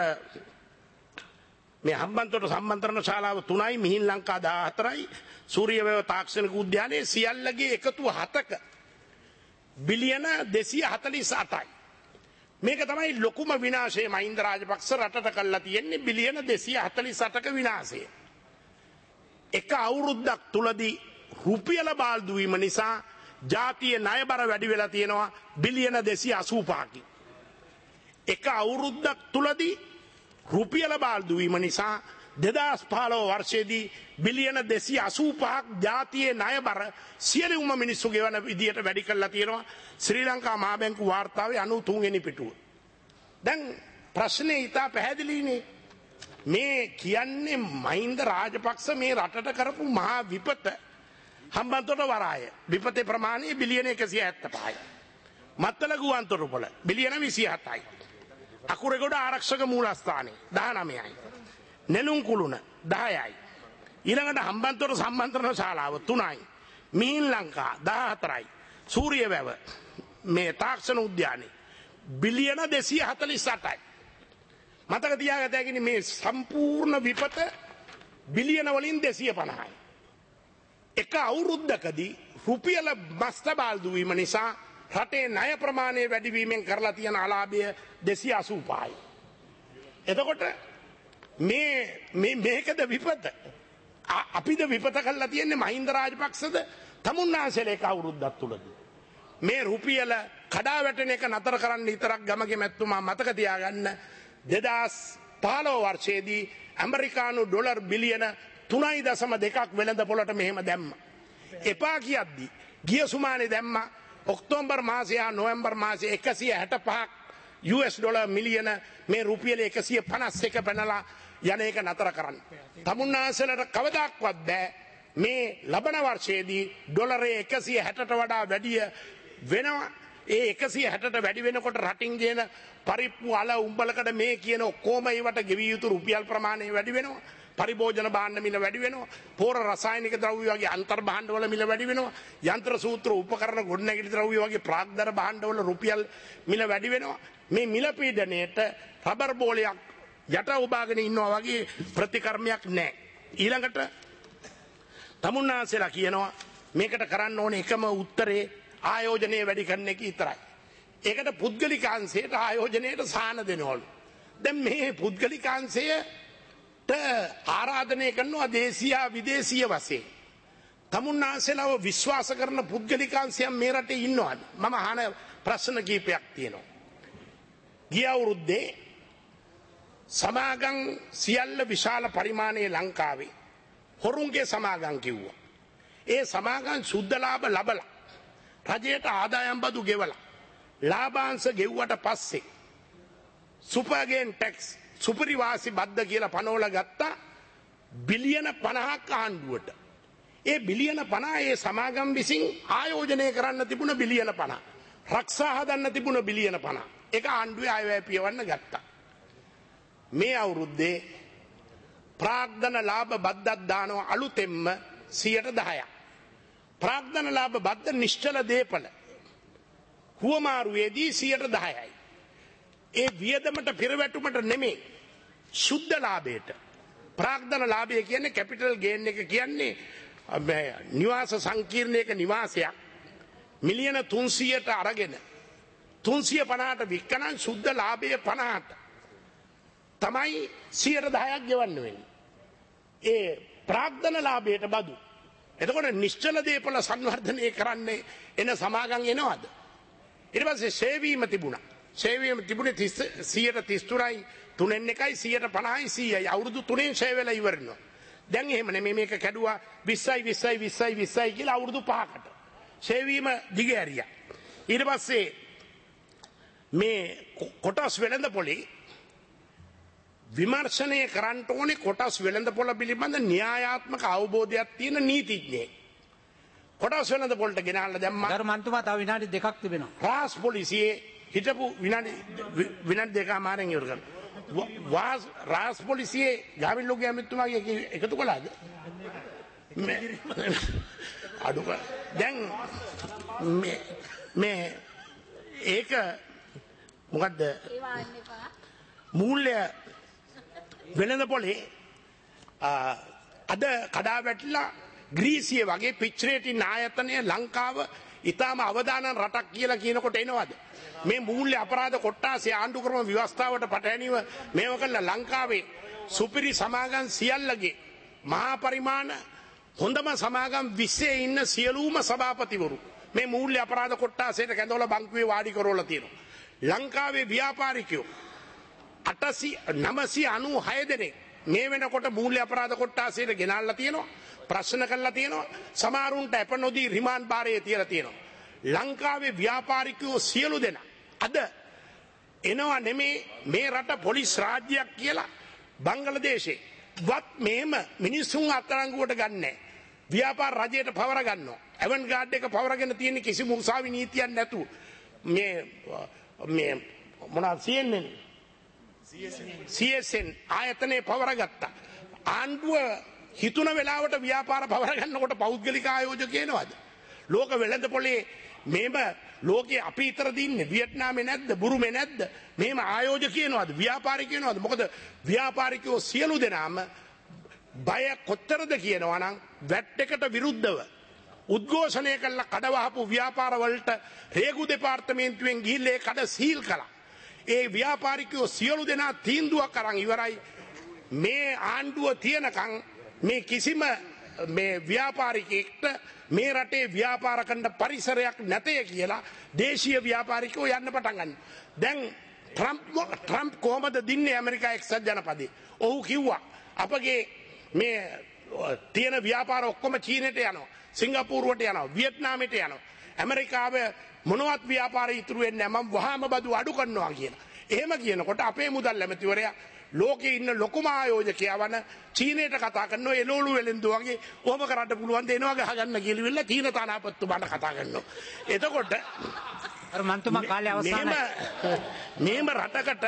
මේ හම්බන්තොට සම්මන්ත්‍රණ ශාලාව 3යි, මිහින් ලංකා 14යි, සූර්යවැව තාක්ෂණික උද්‍යානයේ සියල්ලගේ එකතු 7ක බිලියන 248යි. මේක තමයි ලොකුම විනාශය මහින්ද රාජපක්ෂ රටට කළා තියෙන්නේ බිලියන 248ක විනාශය. එක අවුරුද්දක් තුලදී රුපියල බාල්දු වීම නිසා ජාතියේ ණය බර වැඩි වෙලා තියෙනවා බිලියන 285කි. එක අවුරුද්දක් තුලදී රුපියල බාල්දු වීම නිසා 2015 වර්ෂයේදී බිලියන 285ක් ජාතියේ ණය බර සියලුම මිනිස්සු ගෙවන විදියට වැඩි කරලා තියෙනවා ශ්‍රී ලංකා මහා බැංකු වාර්තාවේ 93 වෙනි පිටුව. දැන් ප්‍රශ්නේ ඉතා පැහැදිලිනේ. මේ කියන්නේ මහින්ද රාජපක්ෂ මේ රටට කරපු මහා විපත හම්බන්තොට වරාය විපතේ ප්‍රමාණය බිලියන 175යි. මත්තල ගුවන්තොටුපොළ බිලියන 27යි. අකුරේගොඩ ආරක්ෂක මූලස්ථානයේ 19යි. නෙළුම් කුළුණ 10යි. ඊළඟට හම්බන්තොට සම්මන්ත්‍රණ ශාලාව 3යි. මිහින් ලංකා 14යි. සූර්යවැව මේ තාක්ෂණ උද්‍යානයේ බිලියන 248යි. මතක තියාගත හැකි මේ සම්පූර්ණ විපත බිලියන වලින් 250යි. එක අවුරුද්දකදී රුපියල මස්තබාල්දු වීම නිසා රටේ ණය ප්‍රමාණය වැඩි වීමෙන් කරලා තියෙන අලාභය 285යි. එතකොට මේකද විපත? අපිද විපත කළා තියෙන්නේ මහින්ද රාජපක්ෂද තමුන්නාන්සේලා එක අවුරුද්දක් තුලදී. මේ රුපියල කඩා වැටෙන එක නතර කරන්න විතරක් ගමගේ මැතිතුමා මතක තියාගන්න 2015 වර්ෂයේදී ඇමරිකානු ඩොලර් බිලියන 3.2ක් වෙළඳ පොළට මෙහෙම දැම්මා. එපා කියද්දි ගිය සුමානේ දැම්මා ඔක්තෝබර් මාසය හා නොවැම්බර් මාසයේ 165ක් US ඩොලර් මිලියන මේ රුපියල 151 පැනලා යන එක නතර කරන්න. තමුන්නාන්සලට කවදාක්වත් බෑ මේ ලබන වර්ෂයේදී ඩොලරේ 160ට වඩා වැඩිය වෙනවා. ඒ 160ට වැඩි වෙනකොට රටින් ගේන පරිප්පු අල උඹලකට මේ කියන ඔක්කොම ඒවට ගෙවිය යුතු රුපියල් ප්‍රමාණය වැඩි වෙනවා. පරිභෝජන භාණ්ඩ මිල වැඩි වෙනවා. පෝර රසායනික ද්‍රව්‍ය වගේ අන්තර් භාණ්ඩවල මිල වැඩි වෙනවා. යන්ත්‍ර සූත්‍ර උපකරණ ගොඩනැගිලි ද්‍රව්‍ය වගේ ප්‍රාග්ධර භාණ්ඩවල රුපියල් මිල වැඩි වෙනවා. මේ මිල පීඩනයේට රබර් බෝලයක් යට උබාගෙන ඉන්නවා වගේ ප්‍රතිකර්මයක් නැහැ. ඊළඟට තමුන්නාන්සලා කියනවා මේකට කරන්න ඕනේ එකම උත්තරේ ආයෝජනය වැඩි කරන එක විතරයි. ඒකට පුද්ගලිකාංශයට ආයෝජනයට සාන දෙනවලු. දැන් මේ පුද්ගලිකාංශයට ආරාධනය කරනවා දේශීය විදේශීය වශයෙන්. තමුන්නාන්සලාව විශ්වාස කරන පුද්ගලිකාංශයන් මේ රටේ ඉන්නවද? මම අහන ප්‍රශ්න කීපයක් තියෙනවා. ගිය අවුරුද්දේ සමාගම් සියල්ල විශාල පරිමාණයේ ලංකාවේ හොරුන්ගේ සමාගම් කිව්වා. ඒ සමාගම් සුද්ධ ලාභ ලබලා රජයට ආදායම් බදු ගෙවලා ලාභාංශ ගෙව්වට පස්සේ සුපර්ගේන් ටැක්ස් සුපරිවාසි බද්ද කියලා පනවලා ගත්තා බිලියන 50ක් ආණ්ඩුවට. ඒ බිලියන 50 ඒ සමාගම් විසින් ආයෝජනය කරන්න තිබුණ බිලියන 50. රක්ෂා හදන්න තිබුණ බිලියන 50. ඒක ආණ්ඩුවේ අයවැය පියවන්න ගත්තා. මේ අවුරුද්දේ ප්‍රාග්ධන ලාභ බද්දක් දානවා අලුතෙන්ම 10%. ප්‍රාග්ධන ලාභ බද්ද නිශ්චල දීපල හුවමාරුවේදී 10%යි. ඒ වියදමට පෙරවැටුමට නෙමෙයි සුද්ධ ලාභයට. ප්‍රාග්ධන ලාභය කියන්නේ කැපිටල් ගේන් එක කියන්නේ නිවාස සංකීර්ණයක නිවාසයක් මිලියන 300ට අරගෙන 350ට වික්කනන් සුද්ධ ලාභය 50ට තමයි 10%ක් ගෙවන්න වෙන්නේ. ඒ ප්‍රාග්ධන ලාභයට බදු. එතකොට නිශ්චල දීපල සංවර්ධනය කරන්නේ එන සමාගම් එනවද? ඊට පස්සේ සේවීම තිබුණා. සේවීම තිබුණේ 133යි 3න් 1යි 150යි 100යි අවුරුදු 3න් සේවෙලා ඉවරනවා. දැන් එහෙම නෙමෙයි මේක කැඩුවා 20යි 20යි 20යි 20යි කියලා අවුරුදු 5කට. සේවීම දිගහැරියා. ඊට පස්සේ මේ කොටස් වෙළඳපොලේ විමර්ශනය කරන්න ඕනේ කොටස් වෙළඳපොළ පිළිබඳ න්‍යායාත්මක අවබෝධයක් තියෙන නීතිඥයෙක්. කොටස් වෙළඳපොළට ගෙනල්ලා දැම්මා. ගරු මන්තුමා තව විනාඩි 2ක් තිබෙනවා. රාස් පොලිසියේ හිටපු විනාඩි 2මාරෙන් ඉවර කරනවා. රාස් පොලිසියේ ගාමිණී ලෝකයේ අමිතුමාගේ එකතු කළාද? අඩුක දැන් මේ ඒක මොකද්ද? මූල්‍ය වෙළඳපොලේ අද කඩා වැටිලා ග්‍රීසිය වගේ පිච් රේටින් ආයතනය ලංකාව ඊටාම අවදානම් රටක් කියලා කියනකොට එනවද? මේ මූල්‍ය අපරාධ කොට්ටාසේ ආණ්ඩු ක්‍රම ව්‍යවස්ථාවට පටහැනිව මේව කළා ලංකාවේ සුපිරි සමාගම් සියල්ලගේ මහා පරිමාණ හොඳම සමාගම් 20 ඉන්න සියලුම සභාපතිවරු මේ මූල්‍ය අපරාධ කොට්ටාසේට කැඳවලා බංකුවේ වාඩි කරවලා තියෙනවා. ලංකාවේ ව්‍යාපාරිකයෝ 996 දෙනෙක් මේ වෙනකොට මූල්‍ය අපරාධ කොට්ටාසේට ගෙනල්ලා තියෙනවා. ප්‍රශ්න කරලා තියෙනවා. සමහරුන්ට අප නොදී රිමාන්ඩ් භාරයේ තියලා තියෙනවා. ලංකාවේ ව්‍යාපාරිකයෝ සියලු දෙනා අද එනවා නෙමේ මේ රට පොලිස් රාජ්‍යයක් කියලා බංගලදේශේ වත් මෙහෙම මිනිස්සුන් අත්අඩංගුවට ගන්නෑ. ව්‍යාපාර රජයට පවර ගන්නවා. ඇවන් ගාඩ් එක පවරගෙන තියෙන කිසිම උසාවි නීතියක් නැතුව මේ මොනවාද CNN CSN ආයතනයේ පවර ගත්තා. ආණ්ඩුව හිතුන වෙලාවට ව්‍යාපාර පවර ගන්නකොට පෞද්ගලික ආයෝජක එනවද? ලෝක වෙළඳපොලේ මේම ලෝකේ අපි ඊතර දින්නේ වියට්නාමේ නැද්ද? බුරුමේ නැද්ද? මේම ආයෝජක එනවද? ව්‍යාපාරිකයෝ එනවද? මොකද ව්‍යාපාරිකයෝ සියලු දෙනාම බය කොතරද කියනවා නම් වැට් එකට විරුද්ධව උද්ඝෝෂණය කළ කඩවහපු ව්‍යාපාර වලට රේගු දෙපාර්තමේන්තුවෙන් ගිහිල්ලා ඒ කඩ සීල් කළා. ඒ ව්‍යාපාරිකයෝ සියලු දෙනා තීන්දුවක් අරන් ඉවරයි. මේ ආණ්ඩුව තියනකම් මේ කිසිම මේ ව්‍යාපාරිකයෙක්ට මේ රටේ ව්‍යාපාර කරන්න පරිසරයක් නැතේ කියලා දේශීය ව්‍යාපාරිකයෝ යන්න පටන් ගන්නවා. දැන් ට්‍රම්ප් කොහමද දින්නේ ඇමරිකා එක්සත් ජනපදයේ? ඔහු කිව්වා අපගේ මේ තියෙන ව්‍යාපාර ඔක්කොම චීනයට යනවා, සිංගප්පූරුවට යනවා, වියට්නාමයට යනවා. ඇමරිකාව මොනවත් ව්‍යාපාරය ඉතුරු වෙන්නේ නැහැ. මම වහාම බදු අඩු කරනවා කියලා. එහෙම කියනකොට අපේ මුදල් ඇමතිවරයා ලෝකේ ඉන්න ලොකුම ආයෝජකයා වන චීනයට කතා කරනවා එළවලු වෙලෙන්දු වගේ ඔහොම කරන්න පුළුවන් දෙනවා ගහගන්න කියලා චීන තානාපතිතුමාට කතා කරනවා. එතකොට අර මන්තුමා කාලේ අවසానයි. මේම රටකට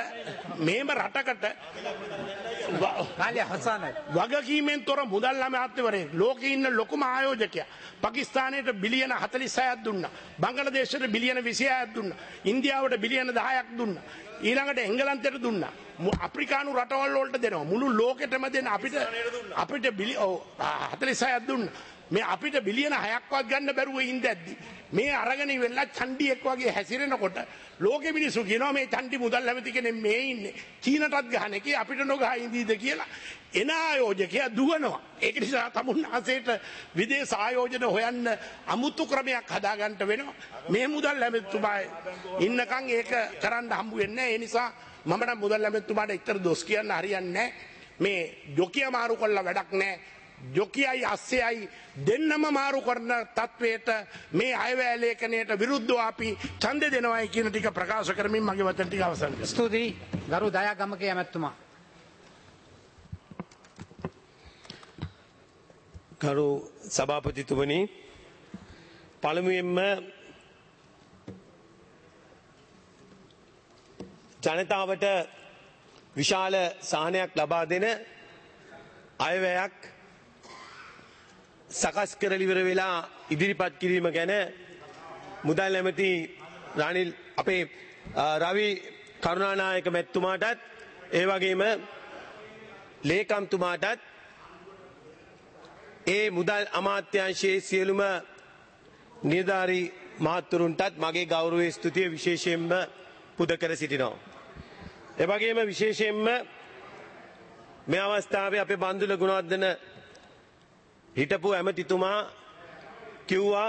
කාලේ අවසానයි. වගකීමෙන් තොර මුදල් අමාත්‍යවරයෙක් ලෝකේ ඉන්න ලොකුම ආයෝජකයා පාකිස්තානයට බිලියන 46ක් දුන්නා. බංගලාදේශයට බිලියන 26ක් දුන්නා. ඉන්දියාවට බිලියන 10ක් දුන්නා. ඊළඟට එංගලන්තයට දුන්නා. අප්‍රිකානු රටවල් වලට දෙනවා. මුළු ලෝකෙටම දෙන අපිට 46ක් දුන්නා. මේ අපිට බිලියන 6ක්වත් ගන්න බැරුව ඉඳද්දි මේ අරගෙන ඉවෙලා චණ්ඩියෙක් වගේ හැසිරෙනකොට ලෝකෙ මිනිස්සු කියනවා මේ චණ්ඩි මුදල් ඇමති කෙනෙක් මේ ඉන්නේ චීනටත් ගහන එකේ අපිට නොගහ ඉඳීද කියලා එන ආයෝජකයා දුවනවා. ඒක නිසා තමුන්නාසේට විදේශ ආයෝජන හොයන්න අමුතු ක්‍රමයක් හදාගන්න වෙනවා. මේ මුදල් ඇමතිතුමා ඉන්නකන් ඒක කරන්න හම්බ වෙන්නේ නැහැ. ඒ නිසා මම නම් මුදල් ඇමතිතුමාට ඉතර දොස් කියන්න හරියන්නේ නැහැ. මේ ජොකිය මාරු කළා වැඩක් නැහැ. ජොකියයි අස්සයයි දෙන්නම මාරු කරන තත්වයට මේ අයවැය ලේඛනයට විරුද්ධව අපි ඡන්ද දෙනවායි කියන ටික ප්‍රකාශ කරමින් මගේ වචන ටික අවසන් කරනවා. ස්තුතියි ගරු දයාගමගේ ඇමතුමා. ගරු සභාපතිතුමනි, පළමුවෙන්ම ජනතාවට විශාල සහනයක් ලබා දෙන අයවැයක් සකස් කරලා ඉවර වෙලා ඉදිරිපත් කිරීම ගැන මුදල් ඇමති රනිල් අපේ රවි කරුණානායක මැතිතුමාටත් ඒ වගේම ලේකම්තුමාටත් ඒ මුදල් අමාත්‍යාංශයේ සියලුම නිලධාරී මහත්වරුන්ටත් මගේ ගෞරවයේ ස්තුතිය විශේෂයෙන්ම පුද කර සිටිනවා. ඒ වගේම විශේෂයෙන්ම මේ අවස්ථාවේ අපේ බන්දුල ගුණවර්ධන හිටපු ඇමතිතුමා කිව්වා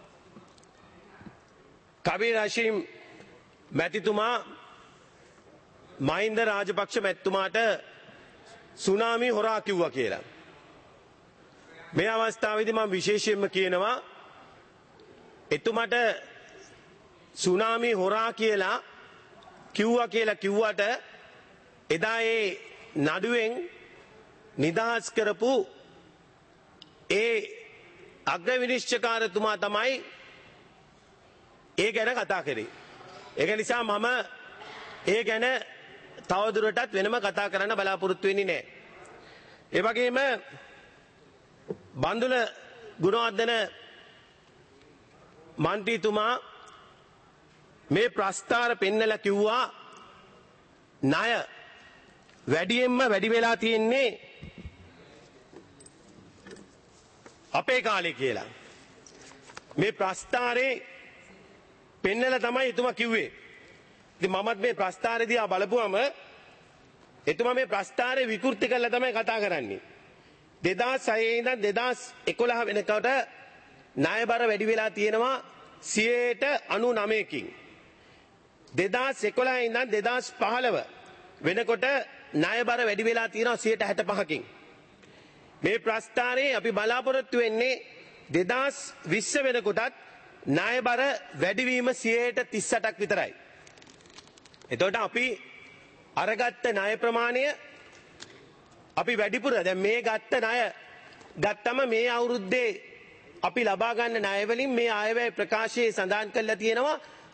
කබීර් හෂීම් මැතිතුමා මහින්ද රාජපක්ෂ මැතිතුමාට සුනාමි හොරා කිව්වා කියලා. මේ අවස්ථාවේදී මම විශේෂයෙන්ම කියනවා එතුමාට සුනාමි හොරා කියලා කිව්වට එදා ඒ නඩුවෙන් නිදහස් කරපු ඒ අග්‍ර විනිශ්චයකාරතුමා තමයි ඒ ගැන කතා කරේ. ඒක නිසා මම ඒ ගැන තවදුරටත් වෙනම කතා කරන්න බලාපොරොත්තු වෙන්නේ නැහැ. ඒ වගේම බන්දුල ගුණවර්ධන මන්ත්‍රීතුමා මේ ප්‍රස්තාර පෙන්නලා කිව්වා ණය වැඩියෙන්ම වැඩි වෙලා තියෙන්නේ අපේ කාලේ කියලා. මේ ප්‍රස්තාරේ පෙන්නලා තමයි එතුමා කිව්වේ. ඉතින් මමත් මේ ප්‍රස්තාරේ දිහා බලපුවම එතුමා මේ ප්‍රස්තාරේ විකෘති කරලා තමයි කතා කරන්නේ. 2006 ඉඳන් 2011 වෙනකොට ණයබර වැඩි වෙලා තියෙනවා 99%කින්. 2011 ඉඳන් 2015 වෙනකොට ණයබර වැඩි වෙලා තියෙනවා 65%කින්. මේ ප්‍රස්ථාරයේ අපි බලාපොරොත්තු වෙන්නේ 2020 වෙනකොටත් ණයබර වැඩිවීම 38%ක් විතරයි. එතකොට අපි අරගත්ත ණය ප්‍රමාණය අපි වැඩිපුර දැන් මේ ගත්ත ණය ගත්තම මේ අවුරුද්දේ අපි ලබා ගන්න ණය වලින් මේ ආයවැය ප්‍රකාශයේ සඳහන් කරලා තියෙනවා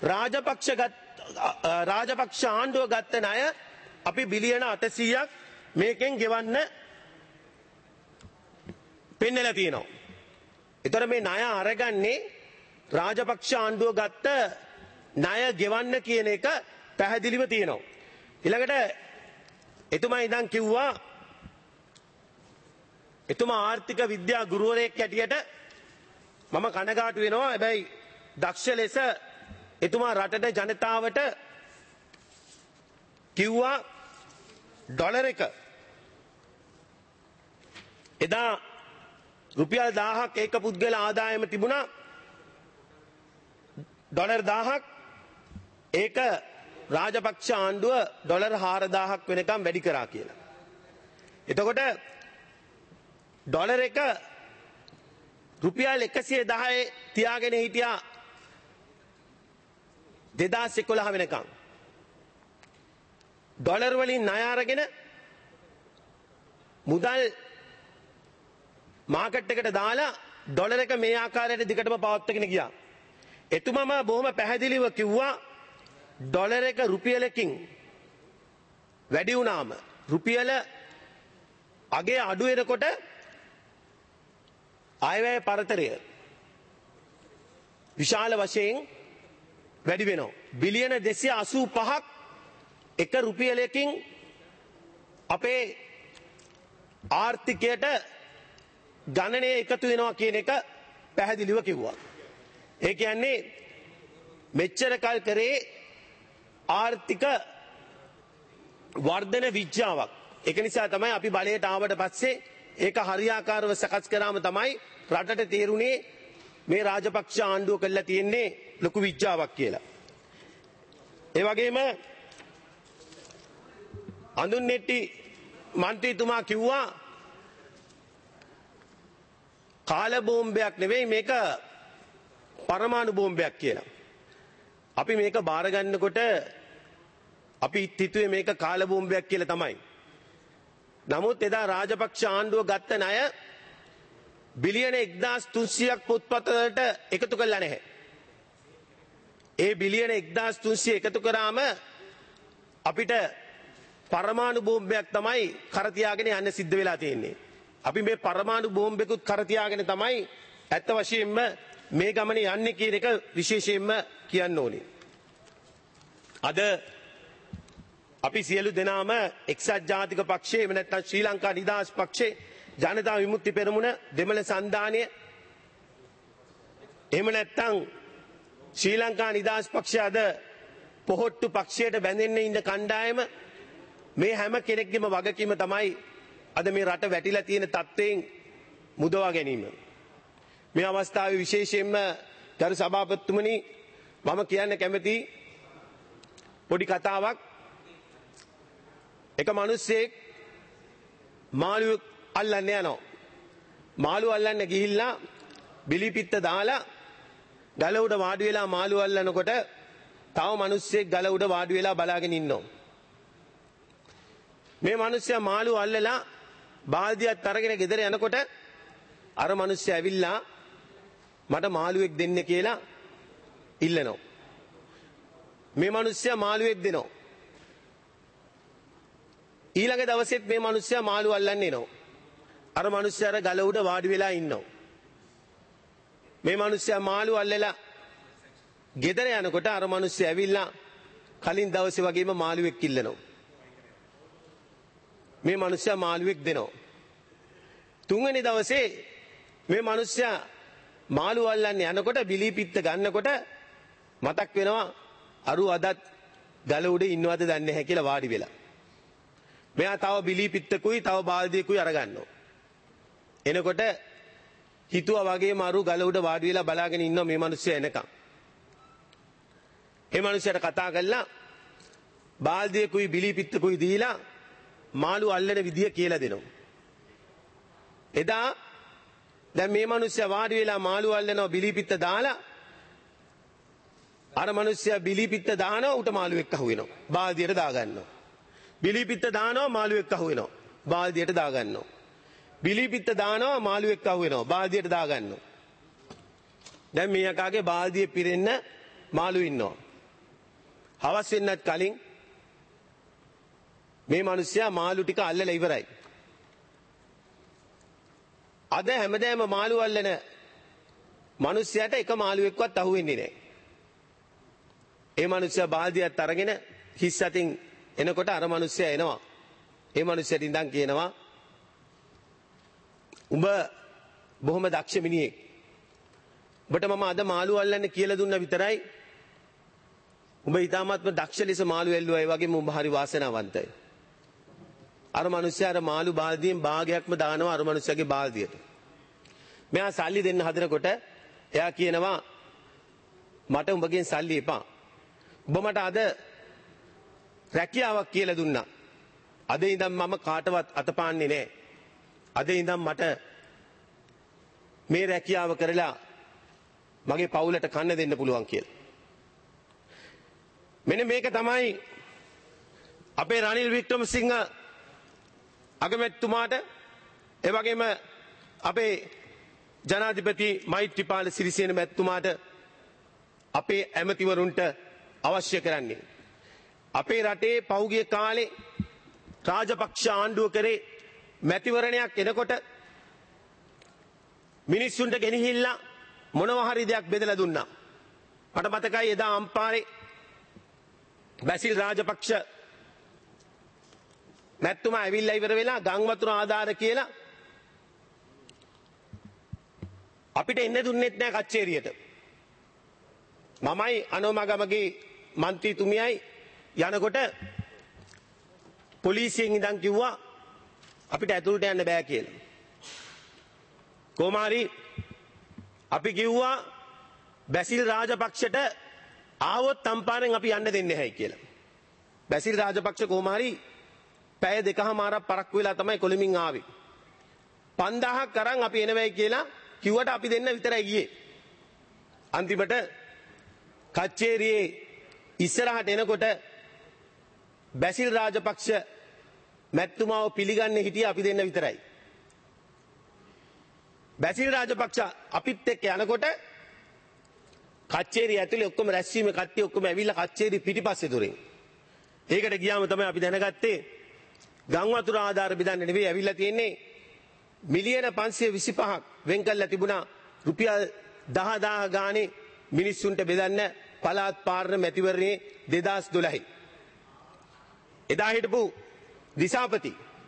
රාජපක්ෂ ආණ්ඩුව ගත්ත ණය අපි බිලියන 800ක් මේකෙන් ගෙවන්න පෙන්නලා තියෙනවා. ඒතර මේ ණය අරගන්නේ රාජපක්ෂ ආණ්ඩුව ගත්ත ණය ගෙවන්න කියන එක පැහැදිලිව තියෙනවා. ඊළඟට එතුමා ඉඳන් කිව්වා එතුමා ආර්ථික විද්‍යා ගුරුවරයෙක් හැටියට මම කනගාටු වෙනවා. හැබැයි දක්ෂ ලෙස එතුමා රටට ජනතාවට කිව්වා ඩොලර් එක එදා රුපියල් 1000ක් ඒක පුද්ගල ආදායම තිබුණා ඩොලර් 1000ක් ඒක රාජපක්ෂ ආණ්ඩුව ඩොලර් 4000ක් වෙනකම් වැඩි කරා කියලා. එතකොට ඩොලර් එක රුපියල් 110 තියාගෙන හිටියා 2011 වෙනකම්. ඩොලර් වලින් ණය අරගෙන මුදල් මාකට් එකට දාලා ඩොලර් එක මේ ආකාරයට දිගටම පවත්වාගෙන ගියා. එතුමම බොහොම පැහැදිලිව කිව්වා ඩොලර් එක රුපියලකින් වැඩි වුණාම රුපියල අගේ අඩු වෙනකොට අයවැය පරතරය විශාල වශයෙන් වැඩි වෙනවා. බිලියන 285ක් එක රුපියලකින් අපේ ආර්ථිකයට ගණනය එකතු වෙනවා කියන එක පැහැදිලිව කිව්වා. ඒ කියන්නේ මෙච්චර කල් කරේ ආර්ථික වර්ධන විද්‍යාවක්. ඒක නිසා තමයි අපි බලයට ආවට පස්සේ ඒක හරියාකාරව සකස් කරාම තමයි රටට තේරුනේ මේ රාජපක්ෂ ආණ්ඩුව කළා තියෙන්නේ ලොකු විද්‍යාවක් කියලා. ඒ වගේම අඳුන්නෙට්ටි මන්ත්‍රීතුමා කිව්වා කාල බෝම්බයක් නෙවෙයි මේක පරමාණු බෝම්බයක් කියලා. අපි මේක බාර ගන්නකොට අපි හිතුවේ මේක කාල බෝම්බයක් කියලා තමයි. නමුත් එදා රාජපක්ෂ ආණ්ඩුව ගත්ත ණය බිලියන 1300ක් පොත්පත්වලට එකතු කළා නැහැ. ඒ බිලියන 1300 එකතු කරාම අපිට පරමාණු බෝම්බයක් තමයි කර තියාගෙන යන්න සිද්ධ වෙලා තියෙන්නේ. අපි මේ පරමාණු බෝම්බෙකුත් කර තියාගෙන තමයි ඇත්ත වශයෙන්ම මේ ගමනේ යන්නේ කියන එක විශේෂයෙන්ම කියන්න ඕනේ. අද අපි සියලු දෙනාම එක්සත් ජාතික පක්ෂය එහෙම නැත්නම් ශ්‍රී ලංකා නිදහස් පක්ෂය ජනතා විමුක්ති පෙරමුණ දෙමළ සන්ධානය එහෙම නැත්නම් ශ්‍රී ලංකා නිදහස් පක්ෂය අද පොහොට්ටු පක්ෂයට බැඳෙන්න ඉන්න කණ්ඩායම මේ හැම කෙනෙක්ගේම වගකීම තමයි අද මේ රට වැටිලා තියෙන තත්ත්වයෙන් මුදවා ගැනීම. මේ අවස්ථාවේ විශේෂයෙන්ම ගරු සභාපතිතුමනි මම කියන්න කැමති පොඩි කතාවක්. එක මිනිස්සෙක් මාළු අල්ලන්න යනවා. මාළු අල්ලන්න ගිහිල්ලා බිලිපිත්ත දාලා ගල උඩ වාඩි වෙලා මාළු අල්ලනකොට තව මිනිස්සෙක් ගල උඩ වාඩි වෙලා බලාගෙන ඉන්නවා. මේ මිනිස්සයා මාළු අල්ලලා බාල්දියක් අරගෙන ගෙදර යනකොට අර මිනිස්සයා ඇවිල්ලා මට මාළුවෙක් දෙන්න කියලා ඉල්ලනවා. මේ මිනිස්සයා මාළුවෙක් දෙනවා. ඊළඟ දවසෙත් මේ මිනිස්සයා මාළු අල්ලන්න එනවා. අර මිනිස්සයා ගල උඩ වාඩි වෙලා ඉන්නවා. මේ මිනිස්සයා මාළු අල්ලලා ගෙදර යනකොට අර මිනිස්සයා ඇවිල්ලා කලින් දවසේ වගේම මාළුවෙක් ඉල්ලනවා. මේ මිනිස්සයා මාළුවෙක් දෙනවා. තුන්වෙනි දවසේ මේ මිනිස්සයා මාළු අල්ලන්න යනකොට බිලිපිත්ත ගන්නකොට මතක් වෙනවා අරු අදත් ගල උඩ ඉන්නවද දන්නේ නැහැ කියලා වාඩි වෙලා. මෙයා තව බිලිපිත්තකුයි තව බාල්දියකුයි අරගන්නවා. එනකොට හිතුවා වගේම අරු ගල උඩ වාඩි වෙලා බලාගෙන ඉන්නවා මේ මිනිස්සයා එනකම්. මේ මිනිස්සයාට කතා කළා බාල්දියකුයි බිලිපිත්තකුයි දීලා මාළු අල්ලන විදිය කියලා දෙනවා. එදා දැන් මේ මිනිස්සයා වාඩි වෙලා මාළු අල්ලනවා බිලිපිත්ත දාලා අර මිනිස්සයා බිලිපිත්ත දානවා උට මාළුවෙක් අහු වෙනවා. බාල්දියට දාගන්නවා. බිලිපිත්ත දානවා මාළුවෙක් අහු වෙනවා. බාල්දියට දාගන්නවා. බිලිපිත්ත දානවා මාළුවෙක් අහු වෙනවා. බාල්දියට දාගන්නවා. දැන් මේ යකාගේ බාල්දිය පිරෙන්න මාළු ඉන්නවා. හවස් වෙන්නත් කලින් මේ මිනිස්සයා මාළු ටික අල්ලලා ඉවරයි. අද හැමදාම මාළු අල්ලන මිනිස්සයාට එක මාළුවෙක්වත් අහුවෙන්නේ නැහැ. ඒ මිනිස්සයා බාල්දියත් අරගෙන හිස් අතින් එනකොට අර මිනිස්සයා එනවා. ඒ මිනිස්සයාට ඉඳන් කියනවා උඹ බොහොම දක්ෂ මිනිහෙක්. ඔබට මම අද මාළු අල්ලන්න කියලා දුන්නා විතරයි. උඹ ඊටාත්ම දක්ෂ ලෙස මාළු එල්ලුවා. ඒ වගේම උඹ හරි වාසනාවන්තයි. අර මිනිස්සයා අර මාළු බාල්දියෙන් භාගයක්ම දානවා අර මිනිස්සයාගේ බාල්දියට. මෙයා සල්ලි දෙන්න හදනකොට එයා කියනවා මට උඹගෙන් සල්ලි එපා. උඹ මට අද රැකියාවක් කියලා දුන්නා. අද ඉඳන් මම කාටවත් අතපාන්නේ නැහැ. අද ඉඳන් මට මේ රැකියාව කරලා මගේ පවුලට කන්න දෙන්න පුළුවන් කියලා. මෙන්න මේක තමයි අපේ රනිල් වික්‍රමසිංහ අගමැතිතුමාට එවැගේම අපේ ජනාධිපති මෛත්‍රීපාල සිරිසේන මැතිතුමාට අපේ ඇමතිවරුන්ට අවශ්‍ය කරන්නේ අපේ රටේ පෞගිය කාලේ රාජපක්ෂ ආණ්ඩුව කරේ මැතිවරණයක් එනකොට මිනිස්සුන්ට ගෙනහිල්ලා මොනවා හරි දෙයක් බෙදලා දුන්නා. මට මතකයි එදා අම්පාරේ බැසිල් රාජපක්ෂ මැතිතුමා ඇවිල්ලා ඉවර වෙලා ගම් වතුර ආධාර කියලා අපිට එන්න දුන්නෙත් නෑ කච්චේරියට. මමයි අනෝමගමගේ මන්ත්‍රීතුමියයි යනකොට පොලිසියෙන් ඉඳන් කිව්වා අපිට ඇතුළට යන්න බෑ කියලා. කොමාරි අපි කිව්වා බැසිල් රාජපක්ෂට ආවොත් අම්පාරෙන් අපි යන්න දෙන්නේ නැහැ කියලා. බැසිල් රාජපක්ෂ කොමාරි පැය දෙකමාරක් පරක්කු වෙලා තමයි කොළඹින් ආවේ. 5000ක් අරන් අපි එනවයි කියලා කිව්වට අපි දෙන්න විතරයි ගියේ. අන්තිමට කච්චේරියේ ඉස්සරහට එනකොට බැසිල් රාජපක්ෂ මැතිතුමාව පිළිගන්නේ හිටියේ අපි දෙන්න විතරයි. බැසිල් රාජපක්ෂ අපිත් එක්ක යනකොට කච්චේරිය ඇතුලේ ඔක්කොම රැස්වීමේ කට්ටිය ඔක්කොම ඇවිල්ලා කච්චේරිය පිටිපස්සේ දුරින්. ඒකට ගියාම තමයි අපි දැනගත්තේ ගම් වතුර ආධාර බෙදන්න නෙවෙයි ඇවිල්ලා තියෙන්නේ මිලියන 525ක් වෙන් කරලා තිබුණා රුපියල් 10000 ගානේ මිනිස්සුන්ට බෙදන්න පළාත් පාලන මැතිවරණයේ 2012. එදා හිටපු දිසාපති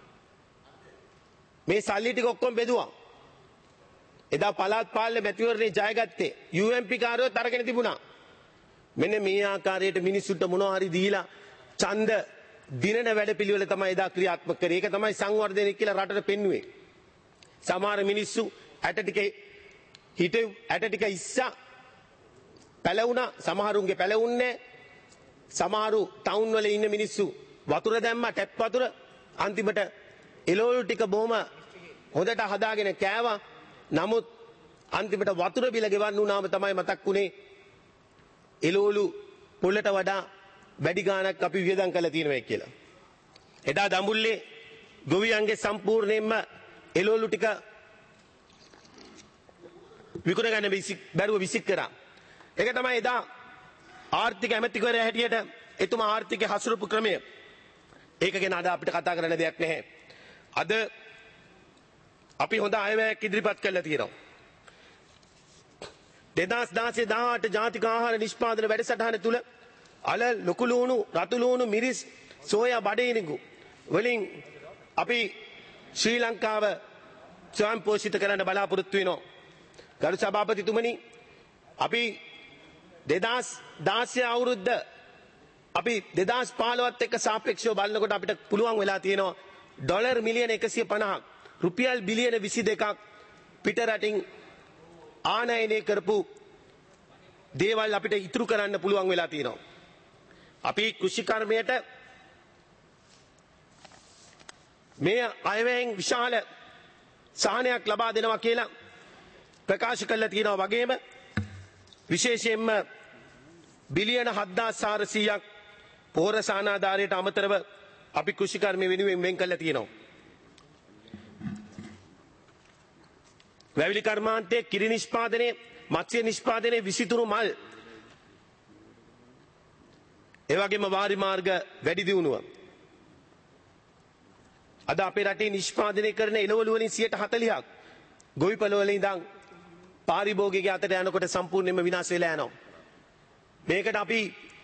මේ සල්ලි ටික ඔක්කොම බෙදුවා. එදා පළාත් පාලන මැතිවරණේ ජයගත්තේ UMP කාරයෝත් අරගෙන තිබුණා. මෙන්න මේ ආකාරයට මිනිස්සුන්ට මොනවා හරි දීලා ඡන්ද දිනන වැඩපිළිවෙල තමයි එදා ක්‍රියාත්මක කරේ. ඒක තමයි සංවර්ධනය කියලා රටට පෙන්වුවේ. සමහර මිනිස්සු ඇට ටික ඉස්සා පැලවුණා. සමහරුන්ගේ පැලවුන්නේ සමහරු ටවුන් වල ඉන්න මිනිස්සු වතුර දැම්මා ටැප් වතුර. අන්තිමට එළවලු ටික බොහොම හොඳට හදාගෙන කෑවා. නමුත් අන්තිමට වතුර බිල ගෙවන්න උනාම තමයි මතක් වුණේ එළවලු පොළට වඩා වැඩි ගාණක් අපි වියදම් කරලා තියෙනවා කියලා. එදා දඹුල්ලේ ගොවියන්ගේ සම්පූර්ණයෙන්ම එළවලු ටික විකුණ ගන්න බැරුව විසික් කරා. ඒක තමයි එදා ආර්ථික ඇමතිවරයා හැටියට එතුමා ආර්ථිකය හසුරුපු ක්‍රමය. ඒක ගැන අද අපිට කතා කරන්න දෙයක් නැහැ. අද අපි හොඳ අයවැයක් ඉදිරිපත් කරලා තියෙනවා. 2016-18 ජාතික ආහාර නිෂ්පාදන වැඩසටහන තුල අල ලොකු ලුණු, රතු ලුණු, මිරිස්, සෝයා බඩේනිගු වලින් අපි ශ්‍රී ලංකාව ස්වයං පෝෂිත කරන්න බලාපොරොත්තු වෙනවා. ගරු සභාපතිතුමනි, අපි 2016 අවුරුද්ද අපි 2015ත් එක්ක සාපේක්ෂව බලනකොට අපිට පුළුවන් වෙලා තියෙනවා ඩොලර් මිලියන 150ක් රුපියල් බිලියන 22ක් පිට රටින් ආනයනය කරපු දේවල් අපිට ඉතුරු කරන්න පුළුවන් වෙලා තියෙනවා. අපි කෘෂිකර්මයට මේ අයවැයෙන් විශාල සහනයක් ලබා දෙනවා කියලා ප්‍රකාශ කළා තියෙනවා. වගේම විශේෂයෙන්ම බිලියන 7400ක් පොහොර සානාධාරයට අමතරව අපි කෘෂිකර්මය වෙනුවෙන් වෙන් කළා තියෙනවා. වැවිලි කර්මාන්තයේ කිරි නිෂ්පාදනයේ, මත්ස්‍ය නිෂ්පාදනයේ, විසිතුරු මල්, එවැගේම වාරි මාර්ග වැඩි දියුණුව. අද අපේ රටේ නිෂ්පාදනය කරන එළවලු වලින් 40%ක් ගොවිපළ වල ඉඳන් පාරිභෝගිකය අතට යනකොට සම්පූර්ණයෙන්ම විනාශ වෙලා යනවා. මේකට අපි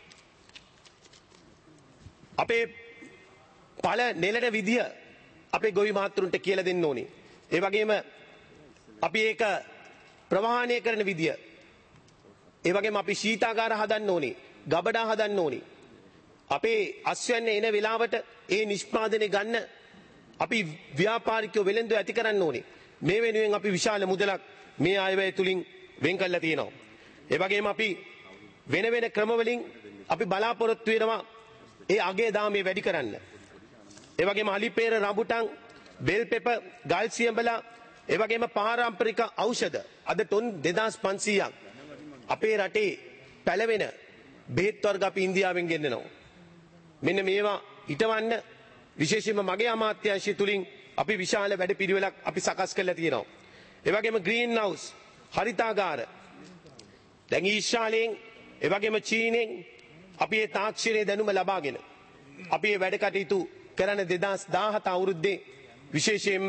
අපේ ඵල නෙලන විදිය අපේ ගොවි මහතුරුන්ට කියලා දෙන්න ඕනේ. ඒ වගේම අපි ඒක ප්‍රවාහණය කරන විදිය, ඒ වගේම අපි ශීතාගාර හදන්න ඕනේ, ගබඩා හදන්න ඕනේ. අපේ අස්වැන්න එන වෙලාවට ඒ නිෂ්පාදනය ගන්න අපි ව්‍යාපාරිකයෝ වෙළෙන්දෝ ඇති කරන්න ඕනේ. මේ වෙනුවෙන් අපි විශාල මුදලක් මේ අයවැය තුලින් වෙන් කරලා තියෙනවා. ඒ වගේම අපි වෙන වෙන ක්‍රම වලින් අපි බලාපොරොත්තු වෙනවා ඒ අගේ දාමේ වැඩි කරන්න. ඒ වගේම අලිපේර රඹුටන්, බෙල් පෙප, ගල් සියඹලා, ඒ වගේම පාරම්පරික ඖෂධ අද ටොන් 2500ක් අපේ රටේ පැලවෙන බෙහෙත් වර්ග අපි ඉන්දියාවෙන් ගෙන්නනවා. මෙන්න මේවා හිටවන්න විශේෂයෙන්ම මගේ අමාත්‍යාංශය තුලින් අපි විශාල වැඩ පිළිවෙලක් අපි සකස් කරලා තියෙනවා. ඒ වගේම ග්‍රීන් හවුස් හරිතාගාර දැන් ඊශ්‍රායලයෙන් ඒ වගේම චීනෙන් අපි මේ තාක්ෂණයේ දැනුම ලබාගෙන අපි මේ වැඩ කටයුතු කරන 2017 අවුරුද්දේ විශේෂයෙන්ම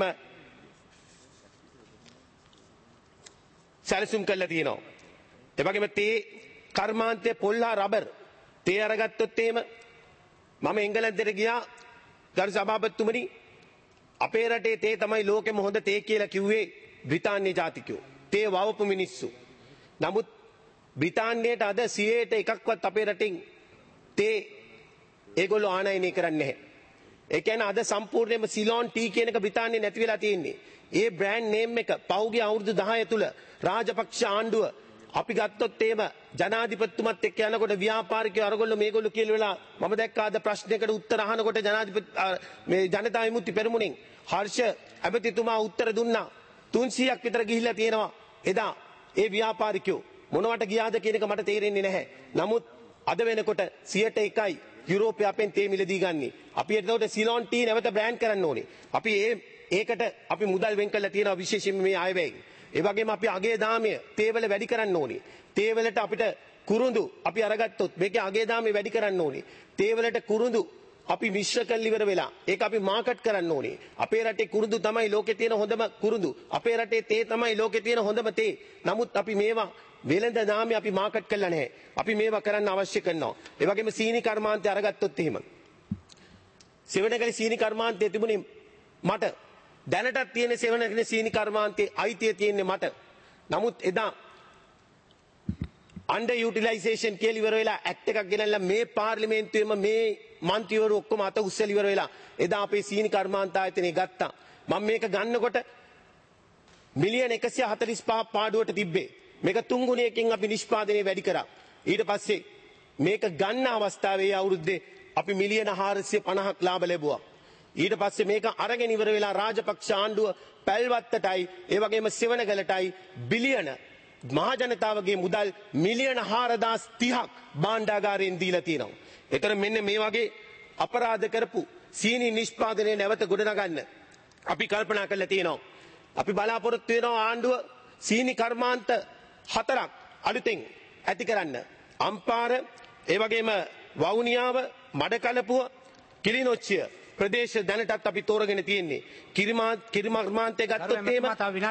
සැලසුම් කළා තියෙනවා. ඒ වගේම තේ කර්මාන්තයේ පොල් හා රබර් තේ අරගත්තොත් එහෙම මම එංගලන්තයට ගියා ගරු සභාපතිතුමනි අපේ රටේ තේ තමයි ලෝකෙම හොඳ තේ කියලා කිව්වේ බ්‍රිතාන්‍ය ජාතිකයෝ. තේ වවපු මිනිස්සු. නමුත් බ්‍රිතාන්‍යයට අද 100ට එකක්වත් අපේ රටින් තේ ඒගොල්ලෝ ආනයනය කරන්නේ නැහැ. ඒ කියන්නේ අද සම්පූර්ණයෙන්ම සිලෝන් ටී කියන එක බ්‍රිතාන්‍යයේ නැති වෙලා තියෙන්නේ. ඒ බ්‍රෑන්ඩ් නේම් එක පහුගිය අවුරුදු 10 තුල රාජපක්ෂ ආණ්ඩුව අපි ගත්තොත් එහෙම ජනාධිපතිතුමත් එක්ක යනකොට ව්‍යාපාරිකයෝ අරගොල්ලෝ මේගොල්ලෝ කියලා වෙලා මම දැක්කා අද ප්‍රශ්නයකට උත්තර අහනකොට ජනාධිපති මේ ජනතා විමුක්ති පෙරමුණෙන් හර්ෂ ඇමතිතුමා උත්තර දුන්නා 300ක් විතර ගිහිල්ලා තියෙනවා එදා ඒ ව්‍යාපාරිකයෝ මොනවට ගියාද කියන එක මට තේරෙන්නේ නැහැ. නමුත් අද වෙනකොට 100%යි යුරෝපය අපෙන් තේ මිලදී ගන්නේ. අපි එතකොට සිලෝන් ටී නැවත බ්‍රෑන්ඩ් කරන්න ඕනේ. අපි ඒකට අපි මුදල් වෙන් කරලා තියෙනවා විශේෂයෙන්ම මේ ආයවැයෙන්. ඒ වගේම අපි අගේ දාමය තේවල වැඩි කරන්න ඕනේ. තේවලට අපිට කුරුඳු අපි අරගත්තොත් මේකේ අගේ දාමය වැඩි කරන්න ඕනේ. තේවලට කුරුඳු අපි මිශ්‍ර කරලා ඉවර වෙලා ඒක අපි මාකට් කරන්න ඕනේ. අපේ රටේ කුරුඳු තමයි ලෝකේ තියෙන හොඳම කුරුඳු. අපේ රටේ තේ තමයි ලෝකේ තියෙන හොඳම තේ. නමුත් අපි මේවා වෙළඳ නාමය අපි මාකට් කරලා නැහැ. අපි මේවා කරන්න අවශ්‍ය කරනවා. ඒ වගේම සීනි කර්මාන්තය අරගත්තොත් එහෙම. සෙවණගලේ සීනි කර්මාන්තය තිබුණේ මට. දැනටත් තියෙන සෙවණගලේ සීනි කර්මාන්තයේ අයිතිය තියෙන්නේ මට. නමුත් එදා අන්ඩර් යුටිලයිසේෂන් කියලා ඉවර වෙලා ඇක්ට් එකක් ගෙනල්ලා මේ පාර්ලිමේන්තුවේම මේ මන්ත්‍රීවරු ඔක්කොම අත උස්සලා ඉවර වෙලා එදා අපේ සීනි කර්මාන්ත ආයතනය ගත්තා. මම මේක ගන්නකොට මිලියන 145 පාඩුවට තිබ්බේ. මේක 3 ගුණයකින් අපි නිෂ්පාදනය වැඩි කරා. ඊට පස්සේ මේක ගන්න අවස්ථාවේ අවුරුද්දේ අපි මිලියන 450ක් ලාභ ලැබුවා. ඊට පස්සේ මේක අරගෙන ඉවර වෙලා රාජපක්ෂ ආණ්ඩුව පැල්වත්තටයි ඒ වගේම සෙවණගලටයි බිලියන මහ ජනතාවගේ මුදල් මිලියන 4030ක් භාණ්ඩාගාරයෙන් දීලා තියෙනවා. ඒතර මෙන්න මේ වගේ අපරාධ කරපු සීනි නිෂ්පාදනය නැවත ගොඩනගන්න අපි කල්පනා කරලා තියෙනවා. අපි බලාපොරොත්තු වෙනවා ආණ්ඩුව සීනි කර්මාන්ත 4ක් අලුතෙන් ඇති කරන්න. අම්පාර ඒ වගේම වවුනියාව මඩකලපුව කිලිනොච්චිය ප්‍රදේශ දැනටත් අපි තෝරගෙන තියෙන්නේ. කිරි කර්මාන්තය ගත්තොත් එහෙම